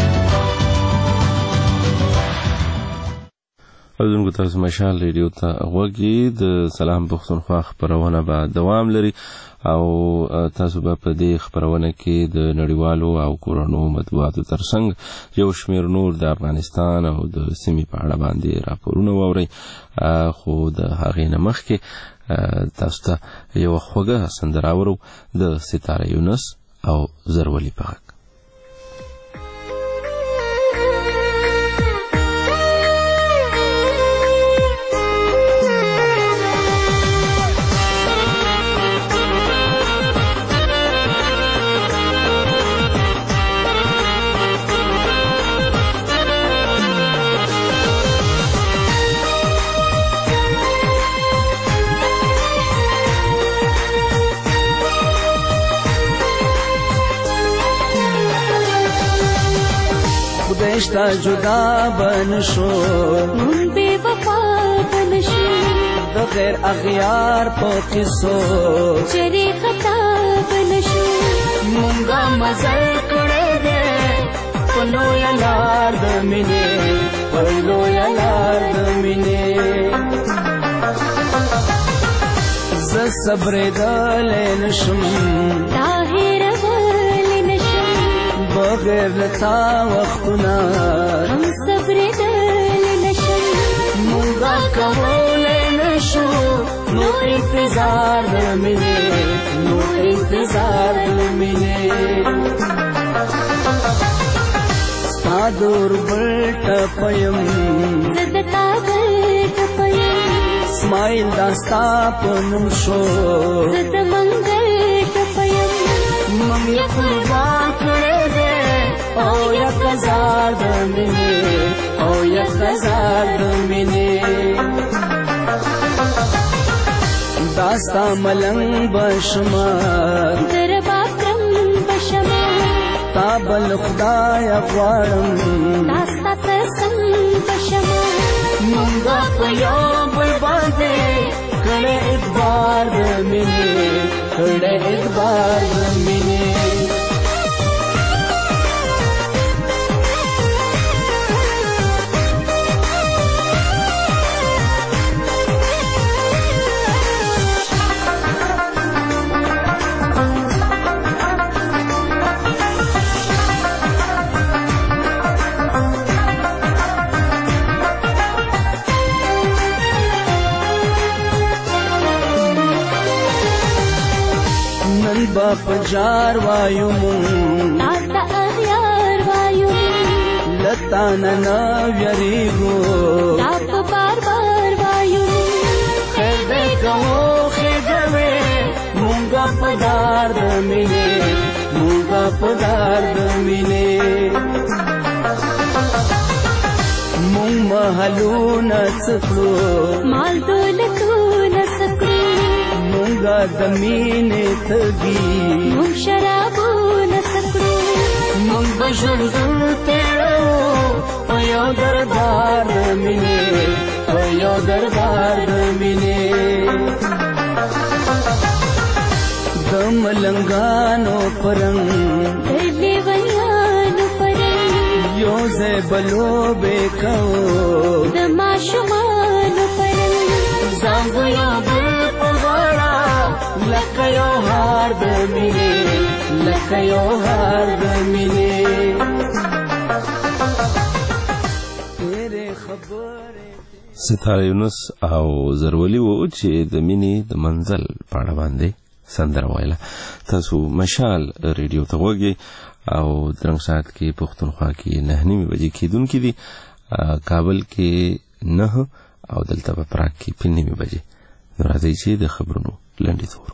اوس تاسو مشال ریډیو ته غوږی د سلام پښتونخوا خبرونه به دوام لري او تاسو به په دې خبرونه کې د نړیوالو او کورونو مطبوعاتو ترڅنګ یو شمېر نور د افغانستان او د سیمې په اړه باندې راپورونه واورئ خو د هغې نه مخکې تاسو ته یوه خوږه سندره اورو د ستاره یونس او زرولي په غږ. خدایشتا جدا بنشو من بے وفا بنشو د غیر اغیار په قصو چری خطا بنشو مونږه مزل کړه دې پلو یلار د مینې پلو یلار د مینې ز صبر دل نشم طاهر بغیر لتا وختنا هم صبر دل نشم مونگا کول نشو نو انتظار دمینه نو انتظار دمینه ستا دور بلٹ پیم زدتا بلٹ پیم اسماعیل داستا پنم شو زد منگل پیم ممی قربان کرے او یا خزار دمینه او یا خزار دمینه داستا ملنگ بشما در باکرم بشما تابل خدای غوارم داستا تسم بشما مونگا پیو بلبانده کڑے ادبار دمینه کڑے ادبار دمینه باپ جار وایو مون آتا اغیار وایو لتا ننا ویریگو تاپ بار بار وایو خیر دے کہو خیر دوے مونگا پدار دمینے مونگا پدار دمینے مونگ محلو نسکلو مال دولتو نسکلو مونگا دمینه تگی مونگ شرابو نسکرو مونگ بجردن تیرو پایو دربار دمینه پایو دربار دمینه دم لنگانو پرنگ دلی ویانو پرنگ یوزے بلو بیکو دما شمانو پرنگ زانگو یا بل لکیو ہا هار د مینې لکه یو هار د مینې ستاره یونس او زرولي وو چې د مینې د منزل په اړه باندې سندره ویله. تاسو مشال ریډیو ته غوږی او درنګ ساعت کې پښتونخوا کې نه نیمې بجې کېدونکې دي، کابل کې نه او دلته په پراګ کې پنځه نیمې بجې. نو راځئ چې د خبرونو لنډیز وورو.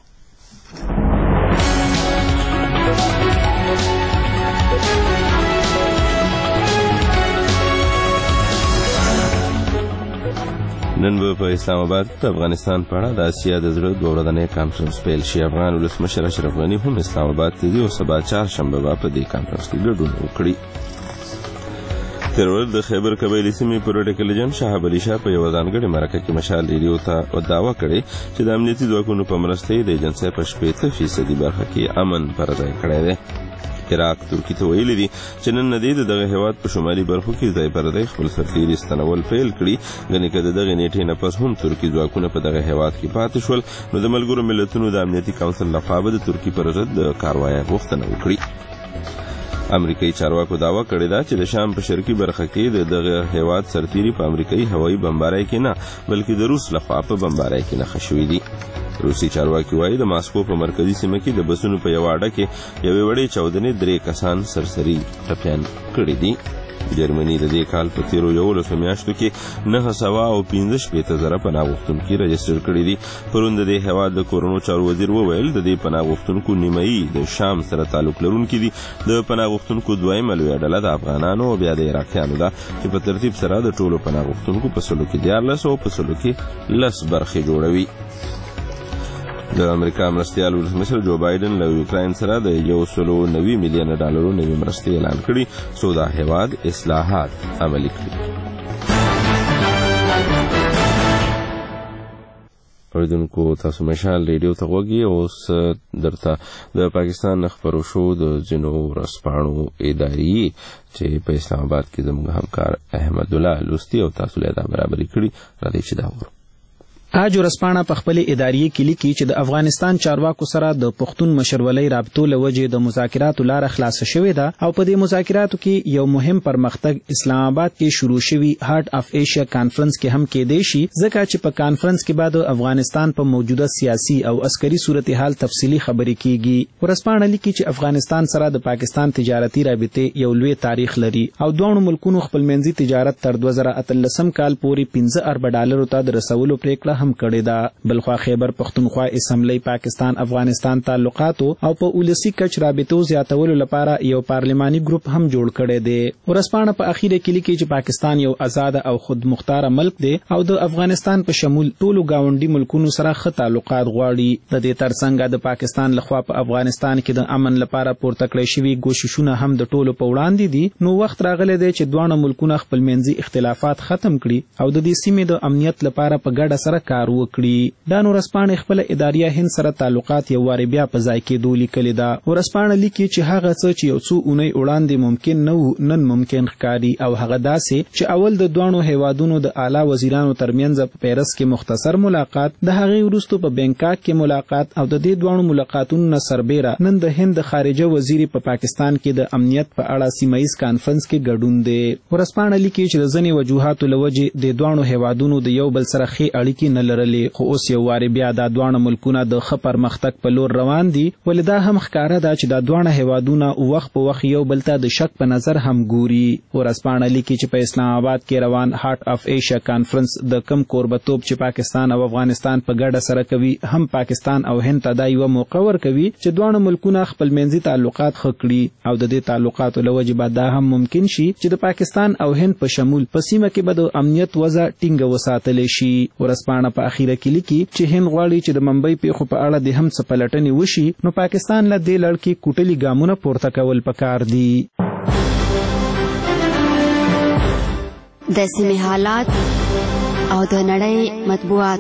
نن به په اسلام آباد د افغانستان په اړه د اسیا د زړه دوه ورځنی کانفرنس پیل شي. افغان ولسمشر اشرف غني هم اسلام آباد ته ځي او سبا چهارشنبه به په دې کانفرنس کې ګډون وکړي. تر ورځ د خیبر قبایلي سیمې پولیټیکل ایجنټ شهاب علي شاه په یوه ځانګړې مرکه کې مشال ریډیو ته دعوه کړې چې د امنیتي ځواکونو په مرسته یې د ایجنسۍ په شپېته فیصدي برخه کې امن پر ځای کړی دی. عراق ترکی ته ویلي دي چې نن نه دی د دغه هیواد په شمالي برخو کې ځای پر ځای خپل سرتیري ستنول پیل کړي. ګنې که د دغې نیټې نه پس هم ترکي ځواکونه په دغه هیواد کې پاتې شول، نو د ملګرو ملتونو د امنیتي کونسل لخوا به د ترکي پر ضد د کاروایۍ غوښتنه وکړي. امریکایي چارواکو دعوه کړې ده چې د شام په شرقي برخه کې د دغه هیواد سرتیري په امریکایي هوایي بمبارۍ کې نه بلکې د روس لخوا په بمبارۍ کې نښه شوي دي. روسي چارواکي وایي د ماسکو په مرکزي سیمه کې د بسونو په یوه اډه کې یوې وړې چاودنې درې کسان سرسري ټپیان کړي دي. جرمني د دې کال په تیرو یولسو میاشتو کې نهه سوه او پنځه شپېته زره پناه غوښتونکي رجسټر کړي دي. پرون د دې هیواد د کورونو چارو وزیر وویل د دې پناه غوښتونکو نیمایي د شام سره تعلق لرونکي دي. د پناه غوښتونکو دویمه لویه ډله د افغانانو او بیا د عراقیانو ده چې په ترتیب سره د ټولو پناه غوښتونکو په سلو کې دیارلس او په سلو کې لس برخې جوړوي. د امریکا مرستیال ولسمشر جو بایدن له یوکراین سره د یو سلو نوي میلیونه ډالرو نوي مرستې اعلان کړي څو دا هیواد اصلاحات عملي کړي. اوریدونکو تاسو مشال ریډیو ته غوږی. اوس درته د پاکستان خبرو شو د ځینو ورځپاڼو اداري چې په اسلام آباد کې زموږ همکار احمد الله لوستي او تاسو له دا برابري کړي. راځئ چې دا وګورو. آج ورځپاڼه په خپل اداري کې لیکي چې د افغانستان چارواکو سره د پښتون مشرولۍ رابطو له وجې د مذاکراتو لاره خلاصه شوې ده او په دې مذاکراتو کې یو مهم پرمختګ اسلام آباد کې شروع شوی هارت اف ایشیا کانفرنس کې هم کېدی شي، ځکه چې په کانفرنس کې بعد افغانستان په موجوده سیاسي او عسکري صورتحال تفصیلی خبرې کیږي. ورځپاڼه لیکي چې افغانستان سره د پاکستان تجارتي رابطې یو لوی تاریخ لري او دوه ملکونو خپلمنځي تجارت تر دوه زره اتلسم کال پورې پنځه ارب ډالرو ته د رسولو پریکړه هم کړې ده. بلخوا خیبر پختونخوا اسمبلی پاکستان افغانستان تعلقاتو او په ولسی کچ رابطو زیاتولو لپاره یو پارلماني ګروپ هم جوړ کړی دی. ورځپاڼه په اخیره کې لیکي چې پاکستان یو آزاد او خود مختار ملک دی او د افغانستان په شمول ټولو گاونډي ملکونو سره ښه تعلقات غواړي. د دې ترڅنګ د پاکستان لخوا په افغانستان کې د امن لپاره پورته کړی شوي کوششونه هم د ټولو په وړاندې دي. نو وخت راغلی دی چې دواړه ملکونه خپلمنځي اختلافات ختم کړي او د دې سیمې د امنیت لپاره په ګډه سره کار وکړي. دا نو ورځپاڼه خپل اداریه هند سره تعلقات یو واري بیا په ځای کې دولی کړي دا. ورځپاڼه لیکي چې هغه څه چې یو څو اونۍ وړاندې ممکن نه وو نن ممکن ښکاري او هغه داسې چې اول د دوه هیوادونو د اعلی وزیرانو ترمنځ په پیرس کې مختصر ملاقات، د هغې وروسته په بینکاک کې ملاقات او د دې دوه ملاقاتونو نه سربیره نن د هند خارجه وزیر په پا پاکستان کې د امنیت په اړه سیمایي کانفرنس کې ګډون دی. ورځپاڼه لیکي چې د ځینې وجوهاتو له وجې د دوه هیوادونو د یو بل سره ښې اړیکې نه لرلې، خو اوس یو واري بیا دا دوه ملکونه د ښه پرمختګ په لور روان دي. ولې دا هم ښکاره ده چې دا دوه هیوادونه وخت په وخت یو بل ته د شک په نظر هم ګوري. ورځپاڼه لیکي چې په اسلام آباد کې روان هارت اف ایشیا کانفرنس د کم کوربتوب چې پاکستان او افغانستان په ګډه سره کوي هم پاکستان او هند ته دا یوه موقع ورکوي چې دوه ملکونه خپلمنځي تعلقات ښه کړي او د دې تعلقاتو له وجې به دا هم ممکن شي چې د پاکستان او هند په شمول په سیمه کې به د امنیت وضع ټینګه وساتلی شي. ورځپاڼه په اخیره کې لیکي چې هند غواړي چې د ممبئی پیښو په اړه د هم څه پلټنې وشي، نو پاکستان له دې لړ کې کوټلي ګامونه پورته کول پکار دي. د سیمې حالات او د نړۍ مطبوعات.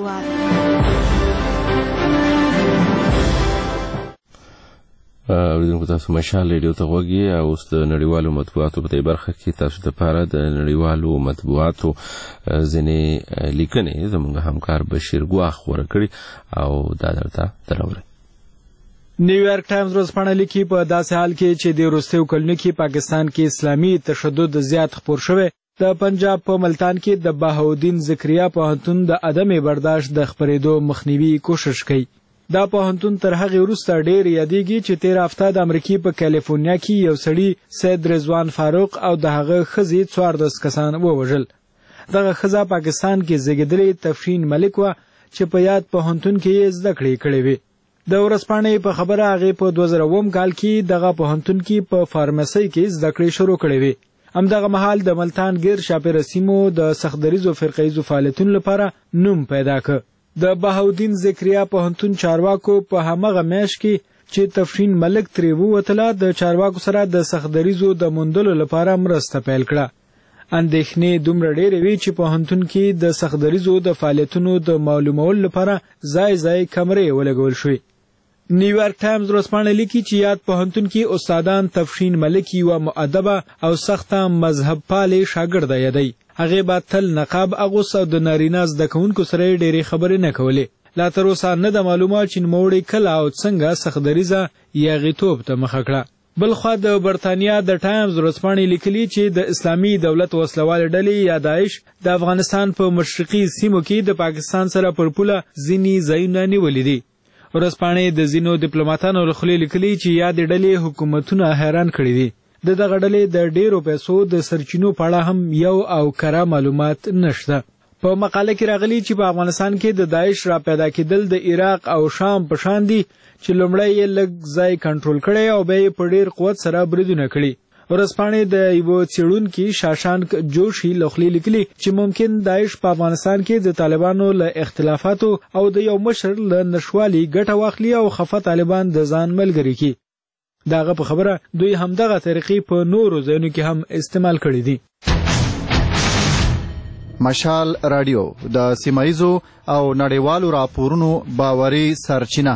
اوریدونکو تاسو مشال ریډیو ته غوږی او اوس د نړیوالو مطبوعاتو په دې برخه کې تاسو لپاره د نړیوالو مطبوعاتو ځینې لیکنې زموږ همکار بشیر ګواخ ورکړي او دا درته دراوړي. نیویارک ټایمز ورځپاڼه لیکي په داسې حال کې چې د وروستیو کلونو کې پاکستان کې اسلامي تشدد زیات خپور شوی، د پنجاب په ملتان کې د بهاودین ذکریا پوهنتون د عدم برداشت د خپرېدو مخنیوي کوشش کوي. دا پوهنتون تر هغې وروسته ډېر یادېږي چې تېره هفته د امریکې په کالیفورنیا کې یو سړي سید رضوان فاروق او د هغه ښځې څوارلس کسان ووژل. دغه ښځه پاکستان کې زیږېدلې تفرین ملک وه چې په یاد پوهنتون کې یې زده کړې کړې وې. د ورځپاڼې په خبره هغې په دوه زره اووم کال کې دغه پوهنتون کې په فارمسۍ کې زده کړې شروع کړې وې. همدغه مهال د ملتان ګیر شاپیره سیمو د سختدریزو فرقهیزو فعالیتونو لپاره نوم پیدا کړ. د بهاودین ذکریا پوهنتون چارواکو په همغه میاشت کې چې تفرین ملک ترې ووتله د چارواکو سره د سختدریزو د موندلو لپاره مرسته پیل کړه. اندېښنې دومره ډېرې وې چې پوهنتون کې د سختدریزو د فعالیتونو د معلومولو لپاره ځای ځای کمرې ولګول شوې. نیویارک ټایمز ورځپاڼه لیکي چې یاد پوهنتون کې استادان تفرین ملک یوه مؤدبه او سخته مذهب پالې شاګرده یادوي. هغې به تل نقاب اغوست او د نارینه زده کوونکو سره یې ډېرې خبرې نه کولې. لا تر اوسه نه ده معلومه چې نوموړې کله او څنګه سختدریزه یاغیتوب ته مخه کړه. بلخوا د برطانیا د ټایمز ورځپاڼې لیکلي چې د اسلامي دولت وسلوالې ډلې یا داعش د افغانستان په مشرقي سیمو کې د پاکستان سره پر پوله ځینې ځایونه نیولي دي. ورځپاڼې د ځینو ډیپلوماتانو له خولې لیکلي چې یادې ډلې حکومتونه حیران کړي دي. د دغه ډلې د ډېرو پیسو د سرچینو په اړه هم یو او کره معلومات نشته. په مقاله کې راغلي چې په افغانستان کې د داعش را پیدا کېدل د عراق او شام په شان دي چې لومړی یې لږ ځای کنټرول کړی او بیا یې په ډېر قوت سره بریدونه کړي. ورځپاڼې د یوه څېړونکي شاشانک جوشي له خولې لیکلي چې ممکن داعش په افغانستان کې د طالبانو له اختلافاتو او د یو مشر له نشوالي ګټه واخلي او خفه طالبان د ځان ملګري کړي. د هغه په خبره دوی همدغه طریقې په نورو ځایونو کې هم استعمال کړي دي. مشال رادیو د سیمایزو او نړیوالو راپورونو باوري سرچینه.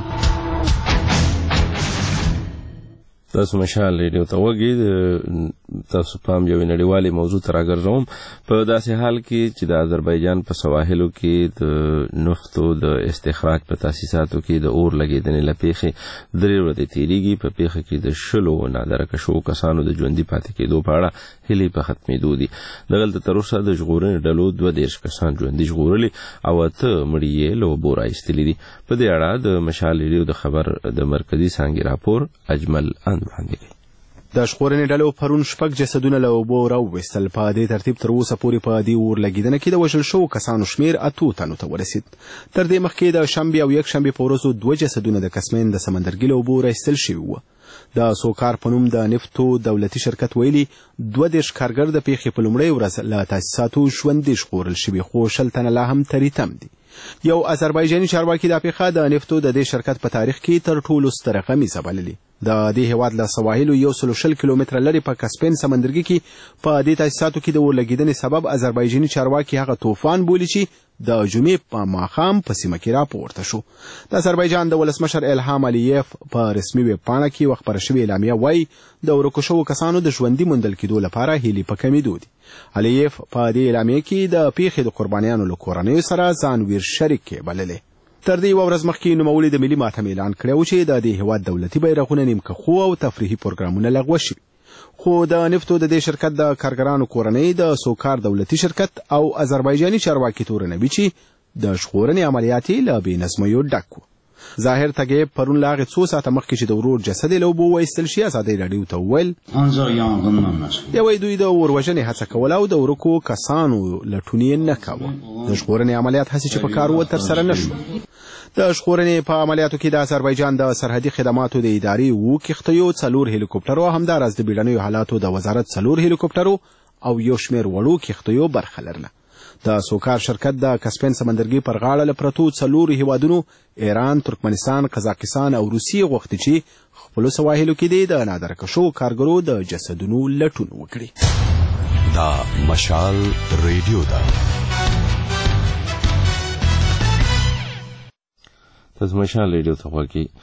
تاسو مشال ریډیو ته وګورئ. تاسو پام یو نړیوالي موضوع ته راګرځوم. په داسې حال کې چې د آذربایجان په سواحلو کې د نفتو د استخراج په تاسیساتو کې د اور لګېدنې له پیښې درې ورځې تېرېږي. په پیښه کې د شلو نادرکه شوو کسانو د ژوندي پاتې کېدو په اړه هیلې په ختمېدو دي. دغلته تر اوسه د ژغورنې ډلو دوه دېرش کسان ژوندي ژغورلي او اته مړي یې له اوبو رایستلي دي. په دې اړه د مشال ریډیو د خبر د مرکزي څانګې راپور اجمل اند وړاندې کوي. د ژغورنې ډلو پرون شپږ جسدونه له اوبو راوویستل. په دې ترتیب تر اوسه پورې په دې اور لګېدنه کې د وژل شوو کسانو شمېر اتو تنو ته ورسید. تر دې مخکې د شنبې او یکشنبې په ورځو دوه جسدونه د کسمین د سمندرګي له اوبو راایستل شوي وو. د سوکار په نوم د نفتو دولتي شرکت ویلي دوه دېرش کارګر د پیښې په لومړۍ ورځ له تاسیساتو ژوندي ژغورل شوي، خو شل تنه لا هم تریتم دي. یو آذربایجاني چارواکي دا پیښه د نفتو د دې شرکت په تاریخ کې تر ټولو ستره غمیزه بللې. د دې هیواد له سواحلو یو سل شل کیلومتره لرې په کسپین سمندرګي کې په دې تاسیساتو کې د اور لګېدنې سبب آذربایجاني چارواکي هغه طوفان بولي چې د جمعې په ماښام په سیمه کې راپورته شو. د آذربایجان د ولسمشر الهام الیف په رسمي ویب پاڼه کې خپره شوې اعلامیه وایي د ورکو شوو کسانو د ژوندي موندل کېدو لپاره هیلې په کمېدو دي. الیف په دې اعلامیه کې د پیښې د قربانیانو له کورنیو سره ځان ویر شریک بللې. تر دې یوه ورځ مخکې نوموړي د ملي ماتم اعلان کړی و چې د دې هېواد دولتي بیرغونه نیمکه خو او تفریحي پروګرامونه لغوه شوي. خو د نفتو د دې شرکت د کارګرانو کورنۍ د سوکار دولتي شرکت او آذربایجاني چارواکي تورنوي چې د ژغورنې عملیات یې له بې نظمیو ډک و. ظاهر تګیب پرون له هغې څو ساعته مخکې چې د ورور جسد یې له اوبو وایستل شي ازادۍ راډیو ته وویل یوه دوی د اور وژنې هڅه کوله او د ورکو کسانو لټون یې نه کاوه. د ژغورنې عملیات هسې چې په کار وه ترسره نه شو. د ژغورنې په عملیاتو کې د آذربایجان د سرحدي خدماتو د ادارې اووه کښتیو، څلور هلیکوپټرو، همداراز د بیړنیو حالاتو د وزارت څلور هلیکوپټرو او یو شمېر وړو کښتیو برخه لرله. د سوکار شرکت د کسپین سمندرګي پر غاړه له پرتو څلورو هیوادونو ایران، ترکمنستان، قزاقستان او روسیې غوښتي چې خپلو سواحلو کې د نادرکه شوو کارګرو د جسدونو لټون وکړي. دا مشال ریډیو ده. تاسو مشال ریډیو ته وګورئ.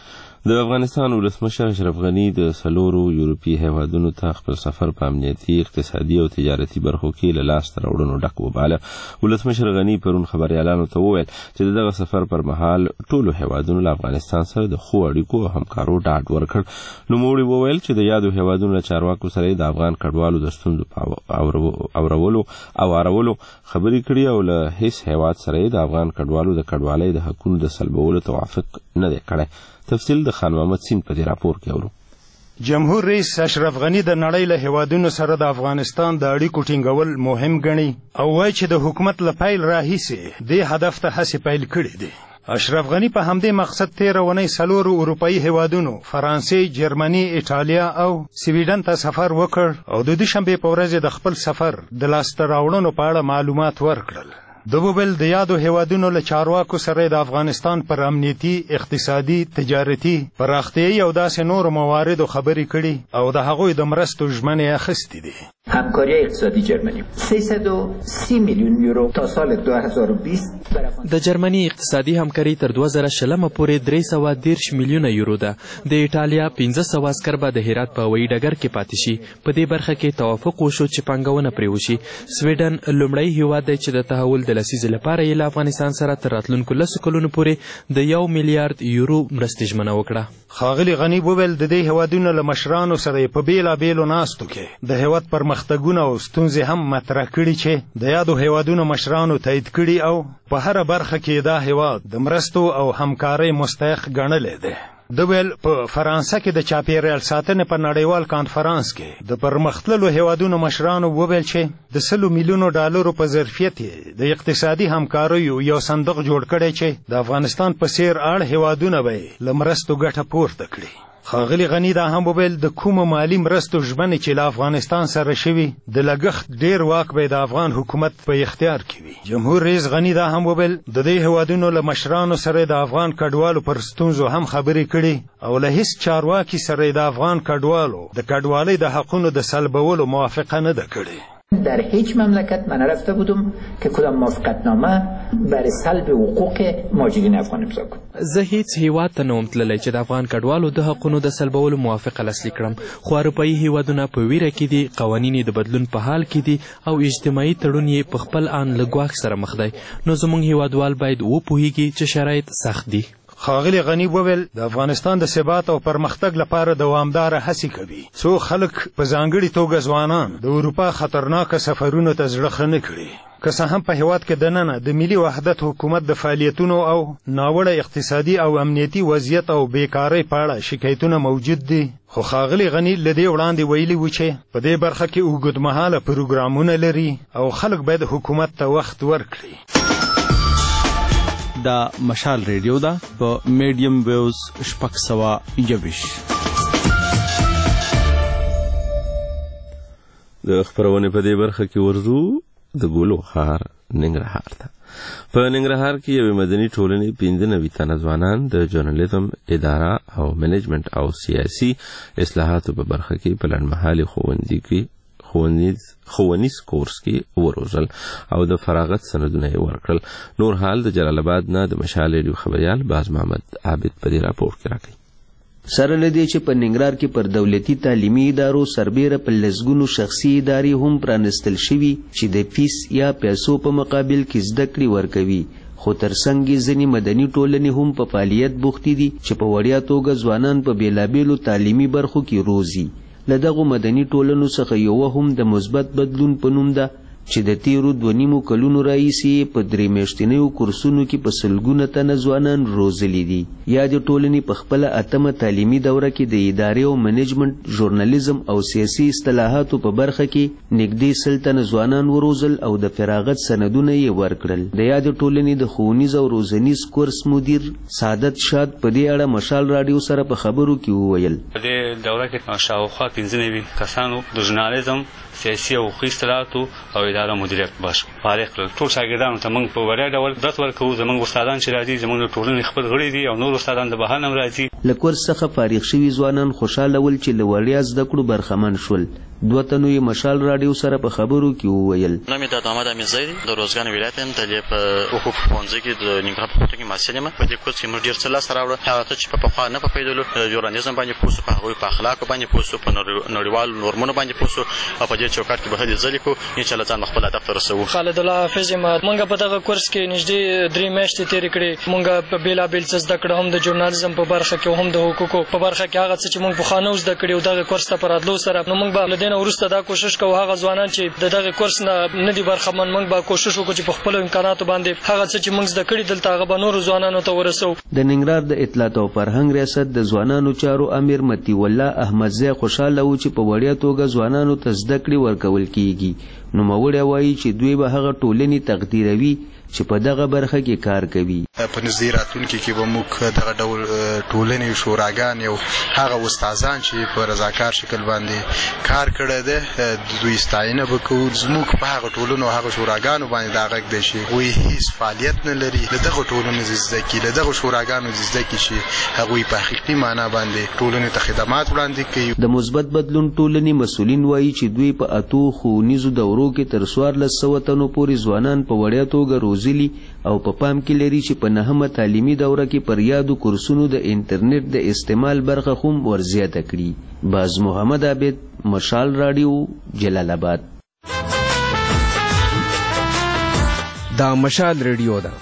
د افغانستان ولسمشر اشرف غني د څلورو یورپي هیوادونو ته خپل سفر په امنیتي، اقتصادي او تجارتي برخو کې له لاسته راوړنو ډک وباله. ولسمشر غني پرون خبريالانو ته وویل چې دغه سفر پر مهال ټولو هیوادونو له افغانستان سره د ښو اړیکو او همکارو ډاډ ورکړ. نوموړي وویل چې د یادو هیوادونو له چارواکو سره د افغان کډوالو د ستونزو په اورولو او اړولو خبرې کړي او له هیڅ هیواد سره د افغان کډوالو د کډوالۍ د حقونو د سلبولو توافق نه دی کړی. تفصیل د خان محمد سین په دې راپور کې اورو. جمهور رئیس اشرف غني د نړۍ له هیوادونو سره د افغانستان د اړیکو ټینګول مهم ګڼي او وایي چې د حکومت له پیل راهیسې دې هدف ته هڅې پیل کړي دي. اشرف غني په همدې مقصد تیره اونۍ څلورو اروپایي هیوادونو فرانسې، جرمني، ایټالیا او سویډن ته سفر وکړ او د دوشنبې په ورځ د خپل سفر د لاسته راوړنو په اړه معلومات ورکړل. د وبل د یادو هیوادونو له چارواکو سره د افغانستان پر امنیتي، اقتصادي، تجارتي، پراختیایي او داسې نورو مواردو خبرې کړي او د هغوی د مرستو ژمنې اخیستې دي. همکاری اقتصادی جرمنی سیصد و سی میلیون یورو تا سال دو هزار و بیست د جرمني اقتصادي همکاري تر دوه زره شلمه پورې درې سوه دېرش میلیونه یورو ده. د ایټالیا پنځه سوه عسکر به د هرات په هوایي ډګر کې پاتې شي. په دې برخه کې توافق وشو چې پانګونه پرې وشي. سویډن لومړی هیواد دی چې د تحول د لسیزې لپاره یې له افغانستان سره تر راتلونکو لسو کلونو پورې د یو میلیارډ یورو مرستې ژمنه وکړه. ښاغلي غني وویل د دې هیوادونو له مشرانو سره یې په بېلابېلو ناستو کې د هیواد پرمختګونه او ستونزې هم مطرح کړي چې د یادو هیوادونو مشرانو تایید کړي او په هره برخه کې دا هیواد د مرستو او همکارۍ مستحق ګڼلی دی. د ویل په فرانسه کې د چاپیریال ساتنې په نړیوال کانفرانس کې د پرمختللو هیوادونو مشرانو وویل چې د سلو میلیونو ډالرو په ظرفیت یې د اقتصادي همکاریو یو صندوق جوړ کړی چې د افغانستان په څیر اړ هیوادونه به یې له مرستو ګټه پورته کړي. ښاغلي غني دا هم وویل د کومو مالي مرستو ژمنې چې له افغانستان سره شوي د لګښت ډیر واک به د افغان حکومت په اختیار کې وي. جمهور رئیس غني دا هم وویل د دې هیوادونو له مشرانو سره د افغان کډوالو پر ستونزو هم خبرې کړي او له هیڅ چارواکي سره د افغان کډوالو د کډوالۍ د حقونو د سلبولو موافقه نه ده کړې. در هیچ مملکت من نرفته بودم که کدام موافقتنامه برای سلب حقوق مهاجرین افغان امضا کنم. زه هیڅ هیواد ته نه وم تللی چې د افغان کډوالو د حقونو د سلبولو موافقه لاسلیک کړم، خو اروپایي هیوادونه په ویره کې دي، قوانین د بدلون په حال کې دي او اجتماعي تړون یې په خپل آن له ګواښ سره مخ دی. نو زموږ هیوادوال باید وپوهیږي چې شرایط سخت دي. ښاغلي غني وویل د افغانستان د ثبات او پرمختګ لپاره دوامداره هڅې کوي. څو خلک په ځانګړې توګه ځوانان د اروپا خطرناکه سفرونو ته زړه ښه نه کړي. که څه هم په هیواد کې دننه د ملي وحدت حکومت د فعالیتونو او ناوړه اقتصادي او امنیتي وضعیت او بیکارۍ په اړه شکایتونه موجود دي، خو ښاغلي غني له دې وړاندې ویلي و چې په دې برخه کې اوږدمهاله پروګرامونه لري او خلک باید حکومت ته وخت ورکړي. دا مشال ریډیو ده په میډیم ویوز شپږ سوه یویشت. د خپرونې په دې برخه کې ورځو د ګلو ښار ننګرهار ته. په ننګرهار کې یوې مدني ټولنې پنځه نوي تنه ځوانان د جرنالیزم، اداره او منیجمنت او سیاسي اصلاحاتو په برخه کې په لنډمهالي ښوونځي کې ښوونیز کورس کې وروزل او د فراغت سندونه یې ورکړل. نور حال د جلال آباد نه د مشال ریډیو خبریال باز محمد عابد په دې راپور کې راکوي. سره لدې چې په ننګرهار کې پر دولتي تعلیمي ادارو سربیره په لسګونو شخصي ادارې هم پرانستل شوي چې د فیس یا پیسو په مقابل کې زده کړې ورکوي، خو ترڅنګ یې ځینې مدني ټولنې هم په فعالیت بوختې دي چې په وړیا توګه ځوانان په بېلابېلو تعلیمي برخو کې روزي. له دغو مدني ټولنو څخه یوه هم د مثبت بدلون په نوم ده چې د تیرو دوه نیمو کلونو راهیسې په درې میاشتنیو کورسونو کې په سلګونه تنه ځوانان روزلي دي. یادې ټولنې په خپله اتمه تعلیمي دوره کې د ادارې او منیجمنت، ژورنالیزم او سیاسي اصطلاحاتو په برخه کې نږدې سل تنه ځوانان وروزل او د فراغت سندونه یې ورکړل. د یادې ټولنې د ښوونیز او روزنیز کورس مدیر سعادت شاد په دې اړه مشال راډیو سره په خبرو کې وویل. په دې دوره کې شاوخوا پنځه نوي کسانو د ژورنالیزم، سیاسي او حقوقي اصطلاحاتو او اداره مدیریت باش فارغ کړل. ټول شاګردانو ته موږ په وړیا ډول درس ورکوو. زموږ استادان چې راځي زموږ د ټولنې خپل غړي دي او نور استادان د بهر نه راځي. له کورس څخه فارغ شوي ځوانان خوشاله ول چې له وړیا زده کړو برخمن شول. دوه تنو یې مشال راډیو سره په خبرو کې وویل. نام یې د محمد امین زید د روزګان ولایت یم. تلې په حقوق پوهنځي کې د ننګرهار په پوهنتون کې محصل یم. په دې کورس کې موږ ډېر څه لاسته راوړل. هغه څه چې په پخوا نه پوهېدلو، د ژورنالیزم باندې پوه سو، په هغوی په اخلاقو باندې پوه سو، په نړیوالو نورمونو باندې پوه سو او په دې چوکاټ کې به هلې ځلې کړو. انشاءالله ځان خپل هدف ته رسوو. خالد الله حافظ یم. موږ په دغه کورس کې نږدې درې میاشتې تېرې کړې. موږ په بېلابېل څه زده کړه، هم د ژورنالیزم په برخه کې هم د حقوقو په برخه کې. هغه څه چې موږ پخوا نه زده کړي او دغه کورس ته په راتلو سره، نو موږ به له دې نه وروسته دا کوشش کوو هغه ځوانان چې د دغه کورس نه نه دي برخمن، موږ به کوشش وکړو چې په خپلو امکاناتو باندې هغه څه چې موږ زده کړي دلته هغه به نورو ځوانانو ته ورسوو. د ننګرهار د اطلاعات او فرهنګ ریاست د ځوانانو چارو امیر متی الله احمدزی خوشاله و چې په وړیا توګه ځوانانو ته زده کړې ورکول کیږي. نوموړی وایي چې دوی به هغه ټولنې تقدیروي چې په دغه برخه کې کار کوي. په نږدې راتلونکي کې به موږ دغه ډول ټولنې، شوراګانې او هغه استادان چې په رضاکار شکل باندې کار کړی دی د دوی ستاینه به کوو. زموږ په هغه ټولنو او هغه شوراګانو باندې دا غږ دی چې هغوی هېڅ فعالیت نه لري، له دغه ټولنو دې زده کړي، له دغه شوراګانو دې زده کړي چې هغوی په حقیقي معنا باندې ټولنې ته خدمات وړاندې کوي. د مثبت بدلون ټولنې مسؤلین وایي چې دوی په اتو ښوونیزو دورو کې تر څوارلس سوه تنو پورې ځوانان په وړیا توګه روزلي او په پام کې لري چې په نهمه تعلیمي دوره کې پر یادو کورسونو د انټرنیټ د استعمال برخه هم ورزیاته کړي. باز محمد عابد، مشال راډیو، جلال آباد. دا مشال ریډیو ده.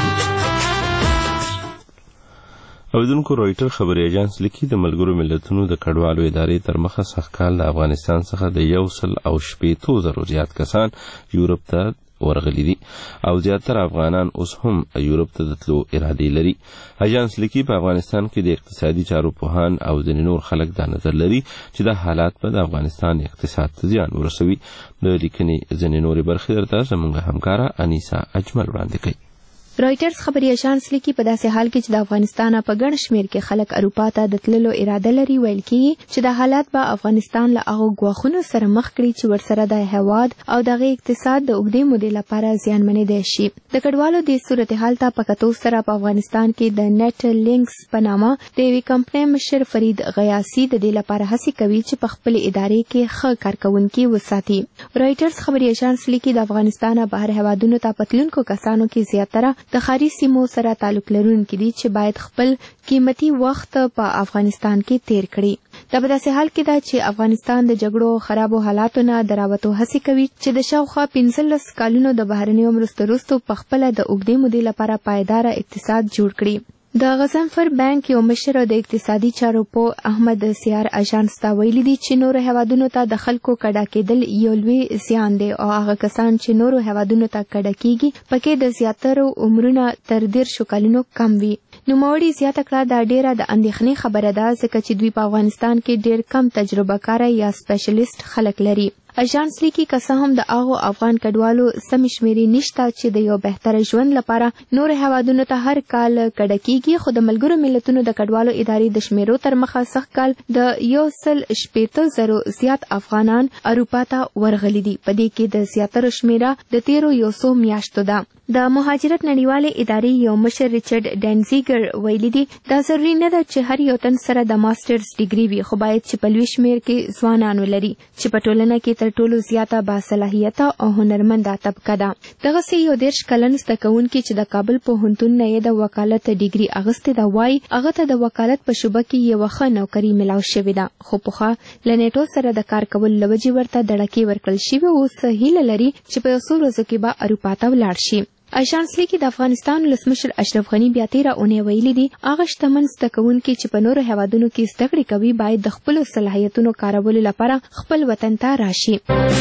اوریدونکو، رویټر خبري اژانس لیکي د ملګرو ملتونو د کډوالو ادارې تر مخه سږکال د افغانستان څخه د یو سل او شپېتو زرو زیات کسان یورپ ته ورغلي دي او زیاتره افغانان اوس هم یورپ ته د تلو اراده لري. اژانس لیکي په افغانستان کې د اقتصادي چارو پوهان او ځینې نور خلک دا نظر لري چې دا حالات به د افغانستان اقتصاد ته زیان ورسوي. د لیکنې ځینې نورې برخې درته زموږ همکاره انیسا اجمل وړاندې کوي. رایټرز خبري اژانس لیکي په داسې حال کې چې د افغانستان په ګڼ شمېر کې خلک اروپا ته د تللو اراده لري، ویل کېږي چې د حالات به افغانستان له هغو ګواښونو سره مخ کړي چې ورسره د هېواد او دغه اقتصاد د اوږدې مودې لپاره زیانمنېدی شي. د کډوالو د صورتحال ته په کتو سره په افغانستان کې د نیټ لینکس په نامه د یوې کمپنۍ مشر فرید غیاسي د دې لپاره هڅې کوي چې په خپلې ادارې کې ښه کارکوونکي وساتي. رایټرز خبري اژانس لیکي د افغانستان بهر هېوادونو ته په تلونکو کسانو کې زیاتره د ښاري سیمو سره تعلق لرونکي دي چې باید خپل قیمتي وخت په افغانستان کې تیر کړي. دا په داسې حال کې ده چې افغانستان د جګړو خرابو حالاتو نه د راوتو هڅې کوي چې د شاوخوا پنځلس کلونو د بهرنیو مرستو وروسته پخپله د اوږدې مودې لپاره پایداره اقتصاد جوړ کړي. د غضنفر بانک یو مشر د اقتصادي چارو په احمد سیار اژانس ته ویلي دي چې نورو هېوادونو ته د خلکو کډه کېدل یو لوی زیان دی او هغه کسان چې نورو هېوادونو ته کډه کېږي پکې د زیاترو عمرونه تر دېرشو کلونو کم وي. نوموړي زیاته کړه دا ډېره د اندېښنې خبره ده ځکه چې دوی په افغانستان کې ډېر کم تجربه کاره یا سپیشلیست خلک لري. اژانس لیکي که څه هم د هغو افغان کډوالو سمې شمېرې نشته چې د یو بهتره ژوند لپاره نورو هېوادونو ته هر کال کډه کېږي، خو د ملګرو ملتونو د کډوالو ادارې د شمېرو تر مخه سږ کال د یو سل شپېته زرو زیات افغانان اروپا ته ورغلي دي. په دې کې د زیاترو شمېره د تیرو یو څو میاشتو ده. د مهاجرت نړیوالې ادارې یو مشر ریچارډ ډینزیګر ویلي دي دا ضروري نه ده چې هر یو تن سره د ماسټرز ډیګري وي، خو باید چې په لوی شمېر کې ځوانان ولري چې په ټولنه کې تر ټولو زیاته باصلاحیته او هنرمنده طبقه ده. دغسې یو دېرش کلن زده کوونکي چې د کابل پوهنتون نه یې د وکالت ډیګري اخیستې ده وایي هغه ته د وکالت په شعبه کې یوه ښه نوکري ملاو شوې ده، خو پخوا له نیټو سره د کار کولو له وجې ورته دړکې ورکړل شوې، اوس هیله لري چې په یو څو ورځو کې به اروپا ته ولاړ شي. اژانس لیکي د افغانستان ولسمشر اشرف غني بیا تېره اونۍ ویلي دي هغه شتمن زده کوونکي چې په نورو هېوادونو کې زده کړې کوي باید د خپلو صلاحیتونو کارولو لپاره خپل وطن ته راشي.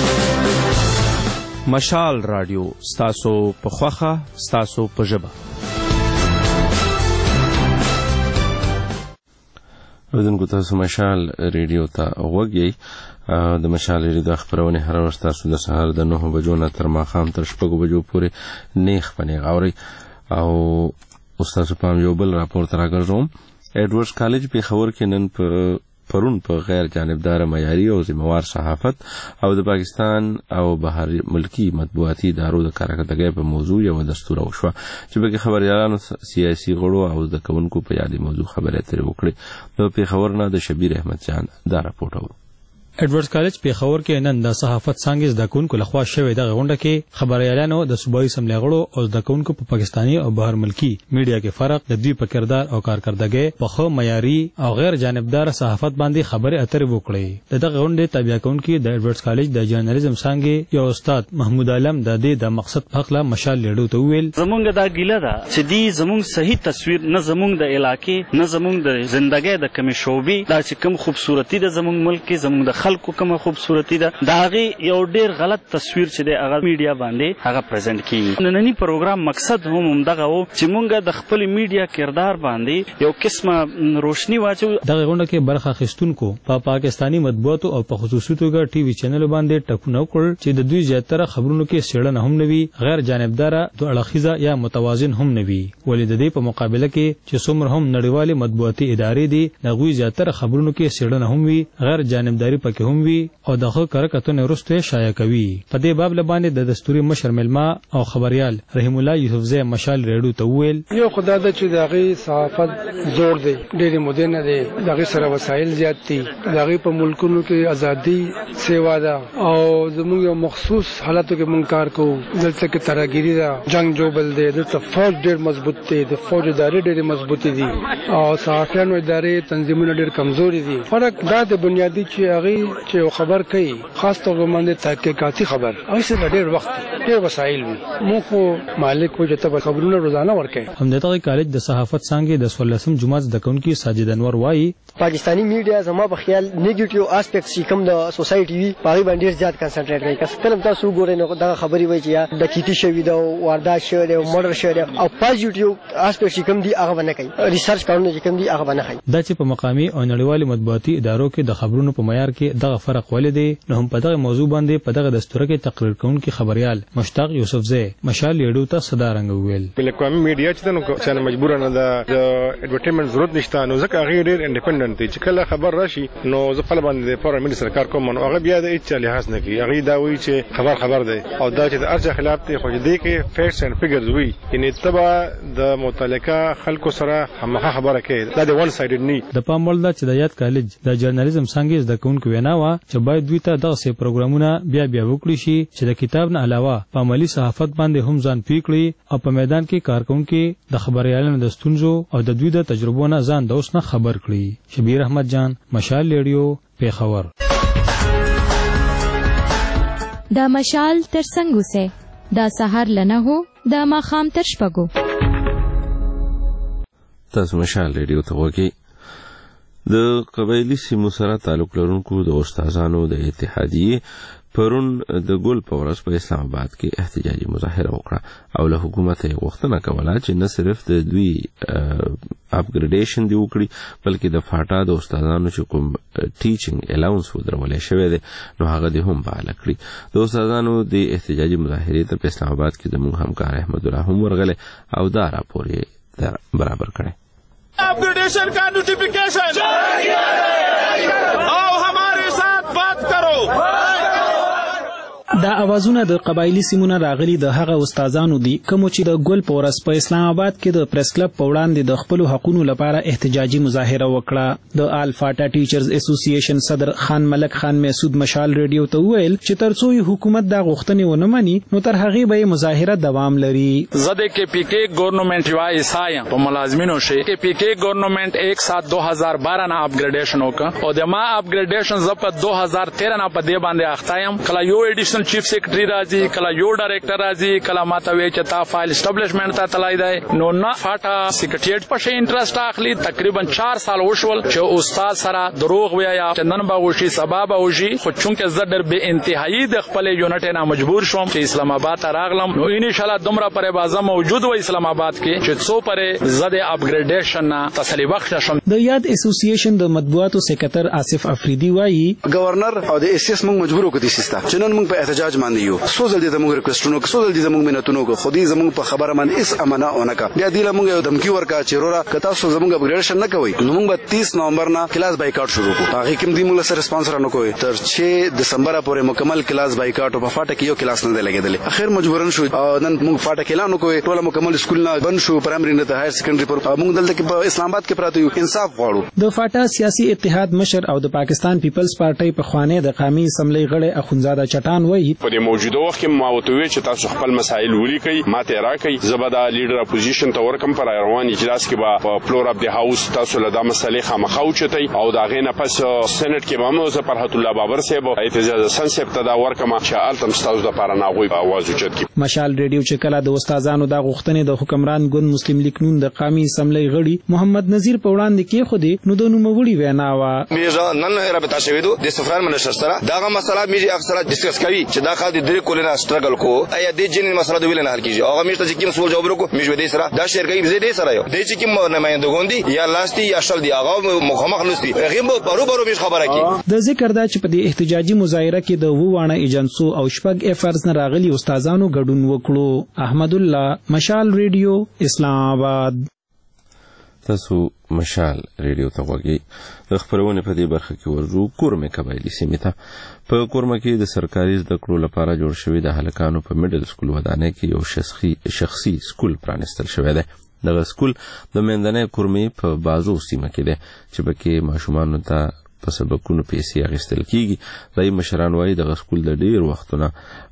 مشال راډیو ستاسو په خوښه ستاسو په ژبه. اوریدونکو، تاسو مشال ریډیو ته غوږ یئ. د مشال ریډیو د خپرونې هره ورځ تاسو د سهار د نهو بجو نه تر ماښام تر شپږو بجو پورې نیغ په نیغ اورئ. او اوس تاسو پام یو بل راپور ته راګرځوم. ایډورډز کالج پېښور کې نن په پرون په غیر جانبدار معیاري او ذمہوار صحافت او د پاکستان او بهر ملکی مطبوعاتي ادارو د کارکردګۍ په موضوع یو دستور وشو چې په خبريالانو سیاسي غړو او د کوونکو په یادي موضوع خبرې اترې وکړي. نو پیښور نه د شبیر احمد جان دا راپورټ و. ایډورډز کالج پیښور کې نن د صحافت څنګه د کوونکو لخوا شوې د غونډه کې خبريالانو د صوبایي سملې غړو او د کوونکو په پاکستاني او بهر ملکی میډیا کې فرق د دوی په کردار او کارکردګۍ په خو معیاري او غیر جانبدار صحافت باندې خبرې اترې وکړي. د دغه غونډې تابع کوونکي د ایډورډز کالج د جرنالیزم څنګه یو استاد محمود عالم د دې د مقصد په اړه مشال لیډو ته ویل زمونږ دا ګیله ده چې دی زمونږ صحیح تصویر نه زمونږ د علاقې نه زمونږ د ژوندۍ د کمی شوبې دا چې کوم خوبصورتي د زمونږ ملک کې زمونږ د خلکو کوم خوبصورتي ده دا هغه یو ډیر غلط تصویر چې د هغه میډیا باندې هغه پریزنټ کیږي. نننی پروګرام مقصد هم همدغه و چې مونږ د خپل میډیا کردار باندې یو قسمه روشنی واچو. دغه غونډه کې برخه اخیستونکو په پا پاکستاني مطبوعاتو او په خصوصي توګه ټي وي چینل باندې ټکونه وکړ چې د دوی زیاتره خبرونو کې څېړنه هم نوي غیر جانبدار دوه اړخیزه یا متوازن هم نوي ولې د دې په مقابله کې چې څومره هم نړیوالې مطبوعاتي ادارې دي دغه زیاتره خبرونو کې څېړنه هم وي غیر جانبداري پکې هم وي او دغه کارکتونه وروسته شایع کوي. په دې باب لبانې د دستوري مشر ملما او خبريال رحیم الله یوسفزی مشال ریډو ته ویل یو خدای د چې دغه صحافت زور دی ډېر مده نه دی دغه سره وسایل زیات دي دغه په ملکونو کې ازادي سیوا ده او زموږ یو مخصوص حالاتو کې مونږ کار کوو دلته کې تراګيري ده جنگ جوبل دی دلته فوج ډېر مضبوط دی د فوج ادارې ډېر مضبوطې دي او صحافیانو ادارې تنظیمونه ډېر کمزوري دي. فرق دا د بنیادی چې هغه چې خبر کوي خاص توګه باندې تحقیقاتي خبر اوسه ډېر وخت ډېر وسایل وي مو خو مالک وو چې ته خبرونه روزانه ورکړي. همدغه کالج د صحافت څنګه د سولسم جمعه د کونکي ساجد انور وایي پاکستانی میډیا زما په خیال نیگیټیو اسپیکټ چې کوم د سوسایټي وی پاره باندې ډېر زیات کنسنټریټ کوي. کله کله تاسو ګورئ نو دا خبري وایي چې د کیتی شوی دا واردات شوی دا مردر شوی او پوزټیو اسپیکټ چې کوم دی هغه باندې کوي ریسرچ کارونه چې کوم دی هغه باندې کوي. دا چې په مقامي او نړیوالي مطبوعاتي ادارو کې د خبرونو په معیار کې دغه فرق ولې دی نو هم په دغه موضوع باندې په دغه دستور کې تقریر کوونکی خبريال مشتاق یوسفزی مشال لیډو ته صدا رنګ ویل په لکوامي میډیا چې نو چې مجبور نه ده د اډورټایزمنت ضرورت نشته نو ځکه هغه ډېر انډیپندنت دي چې کله خبر راشي نو زه خپل باندې د فورم منسټر کار کوم نو هغه بیا د هیڅ لحاظ نه کوي هغه دا وایي چې خبر خبر دی او دا چې د ارجه خلاف دی خو دې کې فیکټس اند فګرز وي یعنی تبع د متعلقه خلکو سره همغه خبره کوي دا د ون سایډډ نه د پامول دا چې د یاد کالج د جرنالیزم څنګه د کوونکو وینا وا چې باید دوی ته دغه سي پروګرامونه بیا بیا وکړي شي چې د کتاب نه علاوه په عملی صحافت باندې هم ځان پیکړي او په میدان کې کارکونکو د خبريالانو د ستونزو او د دوی د تجربو نه ځان د اوس نه خبر کړي. شبیر احمد جان مشال لیډیو پیښور. دا مشال تر څنګه سه دا سحر لنه هو دا ماخام تر شپګو تاسو مشال لیډیو ته وګورئ. د قبایلی سیمو سره تعلق لرونکو د استادانو د اتحادیې پرون د ګل په ورځ په اسلام آباد کې احتجاجي مظاهره وکړه او له حکومت یې غوښتنه کوله چې نه صرف د دوی اپګریډیشن دی وکړي بلکې د فاټا د استادانو چې کوم ټیچینګ الاونس ودرولې شوی دی نو هغه دی هم بحاله کړي. د استادانو د احتجاجي مظاهرې ته په اسلام آباد کې زموږ همکار احمد الله هم ورغلی او دا راپور یې برابر کړی. अपग्रेडेशन का नोटिफिकेशन आओ हमारे साथ बात करो. دا اوازونه د قبایلی سیمونه راغلي د هغه استادانو دي کوم چې د ګل پورس په اسلام آباد کې د پریس کلب په وړاندې د خپل حقوقو لپاره احتجاجي مظاهره وکړه. د الفاټا ټیچرز اسوسییشن صدر خان ملک خان مسعود مشال ریډیو ته ویل چې ترڅو حکومت دا غوښتنې ونه مني نو تر هغه به مظاهره دوام لري. زده کې پی کې ګورنمنت وای سایم په ملازمینو شي کې پی کې ګورنمنت एक सात दो हज़ार बारह نه اپګریډیشن وکړه او د ما اپګریډیشن زپ दो हज़ार तेरह نه په دې باندې اختایم کله یو ایډیشنل چیف سیکریټری راځي کله یو ډایریکټر راځي کله ماته وی چې تا فایل اسټابلیشمنت ته تلای دی نو نه فاټا سیکریټریټ په شی انټرست اخلي. تقریبا چار سال وشول چې استاد سره دروغ ویا چې نن به وشي سبب وشي خو چونکه زه در به انتهایی د خپل یونټ نه مجبور شوم چې اسلام آباد ته راغلم نو ان شاء الله دومره پرې بازه موجود و اسلام آباد کې چې څو پرې زده اپګریډیشن نه تسلی بخش شم. د یاد اسوسییشن د مطبوعاتو سکرټر آصف افریدی وایي گورنر او د اس اس موږ مجبور وکړو چې نن موږ په احتجاج باندې یو څو ځل دې موږ ریکوېسټونو څو ځل دې موږ منتونو کو خودي زموږ په خبره باندې اس امانه اونکا بیا دې موږ یو دمکی ورکا چې رورا کتا سو زموږ اپګریډیشن نه کوي نو موږ به تیس نومبر نه کلاس بایکاټ شروع کوو هغه کوم دې موږ سره سپانسر نه کوي تر چې دسمبر پورې مکمل کلاس بایکاټ په فاټه کې یو کلاس نه لګیدل اخر مجبورن شو نن موږ فاټه کې اعلان کوي ټول مکمل سکول نه بند شو پرایمري نه ته هایر سیکنډري پر موږ دلته کې په اسلام آباد کې پراته یو انصاف غواړو د فاټا سیاسي اتحاد مشر او د پاکستان پیپلز پارټي په خوانې د قومي اسمبلی غړي اخونزاده چټان وایي په دې موجوده وخت کې ما وتوي چې تاسو خپل مسایل ولیکئ ماته راکړئ زبدا لیډر اپوزیشن ته ورکم پر روان اجلاس کې په فلور اف دی هاوس تاسو له دا مسلې خامخا اوچتئ او دا غې نه پس سېنات کې به موږ فرحت الله بابر صاحب اعتزاز حسن صاحب ته دا ورکم چې التم تاسو د پاره ناغوي आवाज اوچت کی مشال ریډیو چې کله د استادانو د غوښتنې د حکمران ګوند مسلم لیگ نون د قومي اسمبلی غړي محمد نذیر په وړاندې کې خو دې نو د نوموړي وینا وا میجا نن رابطه شوی دو د سفران منشر سره داغه مسله میجي اکثره ډیسکس کوي چې دا خاطر درې کولنه سټرګل کو ایا د جن مسله د ویل نه حل کیږي هغه میشته چې کوم سوال جواب ورکو میجو دې سره دا شیر کوي زه دې سره یو د چې کوم نماینده غوندي یا لاستی یا شل دی هغه مخامخ لستی هغه به برو برو میش خبره کی د ذکر دا چې په دې احتجاجي مظاهره کې د ووانه ایجنسو او شپږ افرز نه راغلي استادانو ګډون وکړو احمد الله مشال ریډیو اسلام آباد تاسو مشال ریډیو ته وګورئ د خبرونه په دې برخه کې ورجو کورمه قبایلی سیمه ته په کورمه کې د سرکاري زده کړو لپاره جوړ شوی د هلکانو په میډل سکول ودانۍ کې یو شخصي شخصي سکول پرانستل شوی دی دغه سکول د مندنې کورمه په بازو سیمه کې دی چې پکې ماشومان ته په سبقونو پیسې اخیستل کیږي دای مشران وایي دغه سکول د ډیر وختونه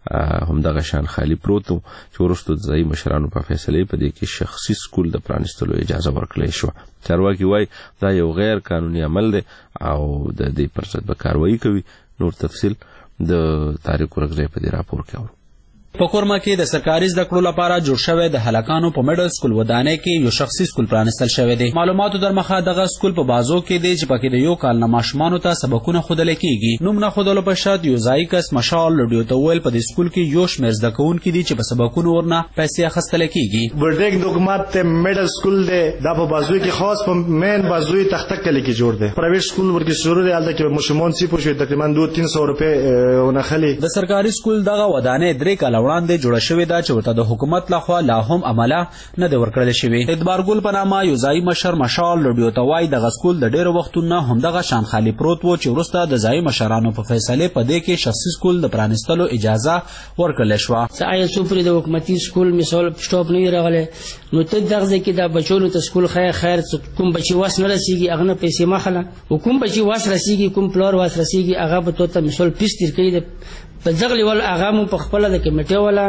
هم دغه شان خالی پروتو چې ورستو ځای مشرانو په فیصله په دې کې شخصي سکول د پرانستلو اجازه ورکړل شو چارواکي وایي دا یو غیر قانوني عمل دی او د دې پر ضد به کاروایی کوي نور تفصیل د تاریخ ورغلې په دې راپور کې په کورما کې د سرکاري زده کړو لپاره جوړ شوی د هلکانو په میډل سکول ودانۍ کې یو شخصي سکول پرانستل شوی دی معلوماتو در مخه دغه سکول په بازو کې دی چې پکې د یو کال نه ماشومانو ته سبقونه ښودل کېږي نوم نه ښودلو په شرط یو ځایي کس مشال ریډیو ته ویل په دې سکول کې یو شمېر زده کوونکي دي چې په سبقونو ورنه پیسې اخیستل کېږي ورډیک حکومت ته میډل سکول دی دا په بازو کې خاص په مین بازوی تخته کلی کې جوړ دی پرایویټ سکول ورکه شروع دی البته کې ماشومان سی پوښي تقریبا دو تین سو روپے ونخلي د سرکاري سکول دغه ودانۍ درې کال وړاندې جوړه شوې دا چې ورته د حکومت لخوا لا هم عمله نه دی ورکړل شوی ادبار ګل په نامه یو ځای مشر مشال ریډیو ته وایي دغه سکول د ډیرو وختونو هم دغه شان خالی پروت و چې وروسته د ځای مشرانو په فیصله په دې کې شخصي سکول د پرانستلو اجازه ورکړل شو آیا سوپر د حکومتي سکول مثال سټاپ نه راغله نو ته دغه ځکه دا بچونو ته سکول خیر خیر کوم بچي واس نه رسیږي هغه نه پیسې مخله حکومت بچي واس رسیږي کوم پلور واس رسیږي هغه به ته مثال پیس تیر کړي په ځغلی ول هغه مو په خپل د کمیټه ولا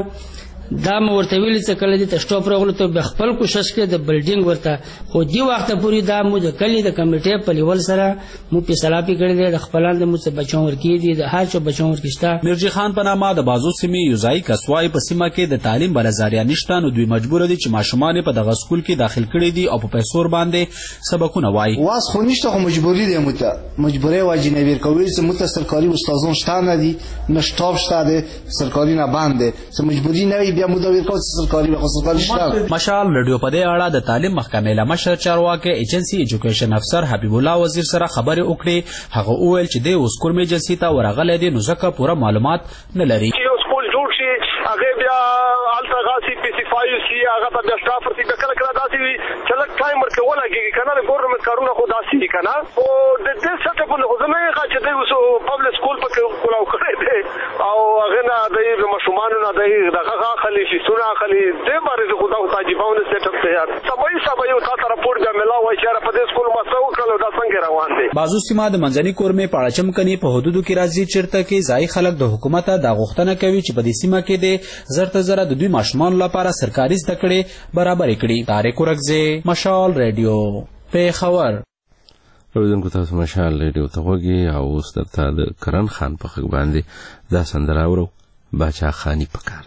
دا مو ورته ویل چې کله دې تشټاپ راغلو ته به خپل کوشش کې د بلډینګ ورته خو دی وخت پورې دا مو د کلی د کمیټې په لیول سره مو په سلاپی کړی دی د خپلان د مو څخه بچون ورکی دي د هر څو بچون ورکشتا مرجی خان په نامه د بازو سیمې یوزای کسوای په سیمه کې د تعلیم بل زاریا نشته نو دوی مجبور دي چې ماشومان په دغه سکول کې داخل کړي دي او په پیسور باندې سبقونه وایي واس خو نشته خو مجبوری دی مت مجبوری واجب نه ورکوي چې مت سرکاري استادان شته نه دي نشټاپ شته دي سرکاري نه باندې چې مجبوری نه بیا مدویر کو سرکاري او سرکاري شته مشال ریډیو په دې اړه د تعلیم محکمې له مشر چارواکي ایجنسی ایجوکیشن افسر حبیب الله وزیر سره خبرې وکړې هغه وویل چې د اسکول میجنسی ته ورغلې دي نو ځکه پوره معلومات نه لري یو اسکول جوړ شي هغه بیا الټا غاسي پیسیفایو سی هغه ته بیا سټاف ورته کله کله داسي چې لک ټایم ورکه ولګي کنه د ګورنمنت کارونه خو داسي کنه او د دې سټ په خو زموږ چې د اوسو پبلک سکول په کولاو کړی دی او هغه نه د مشومان نه دغه خلی شي سونه خلی دې باندې خو دا تاجیبونه سیټ اپ تیار سبای سبای تا طرف پور د ملا وای چې په دې سکول مسو کړو دا څنګه روان دي بازو سیمه د منځني کورمه پاړچم کني په حدودو کې راځي چیرته کې ځای خلک د حکومت د غوښتنه کوي چې په دې سیمه کې د زرته زره د دوی ماشومان لپاره سرکاري زده کړې برابر کړي تاریخ ورغزه مشال ریډیو په خبر روزن کو تاسو مشال ریډیو ته وګي او اوس درته د کرن خان په خګ باندې دا سندره اورو باچا خانی پکار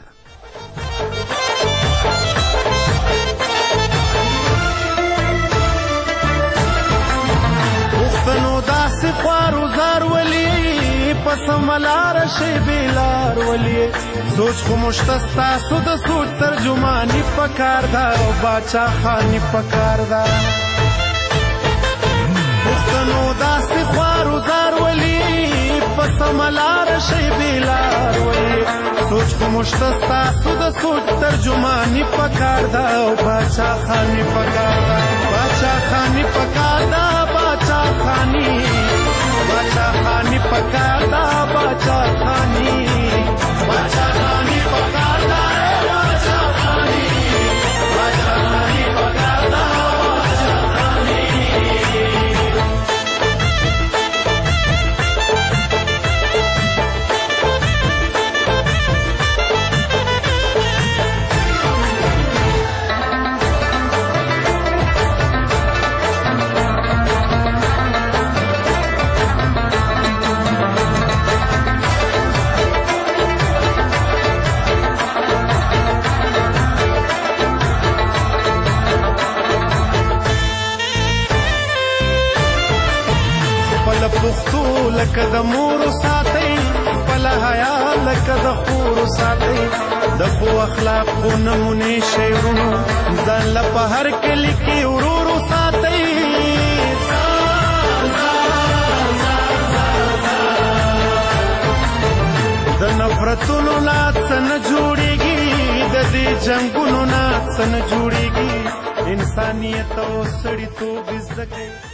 وختنو داسې خوارو زار ولی پس ملار شي بلار ولی سوچ خو مشتستا سو د سوچ ترجمانی پکار دا او باچا خانی پکار دا وختنو داسې خوارو زار ولی پس ملار شي بلار ولی مشته ستاسو د سوچ ترجماني پکار دا او باچا خاني پکار دا باچا خاني پکار دا باچا خاني باچا خاني پکار دا باچا خاني باچا خاني پکار دا باچا خاني باچا خاني پکار دا باچا خاني پښتو لکه د مور ساتي خپل حیا لکه د خور ساتي د خو اخلاق خو نمونه شعرونو ځان له په هر کلی کې ورورو ساتي د نفرتونو لات نه جوړيږي د دې جنگونو نه څه نه جوړيږي انسانيت او سړیتوب زده کوي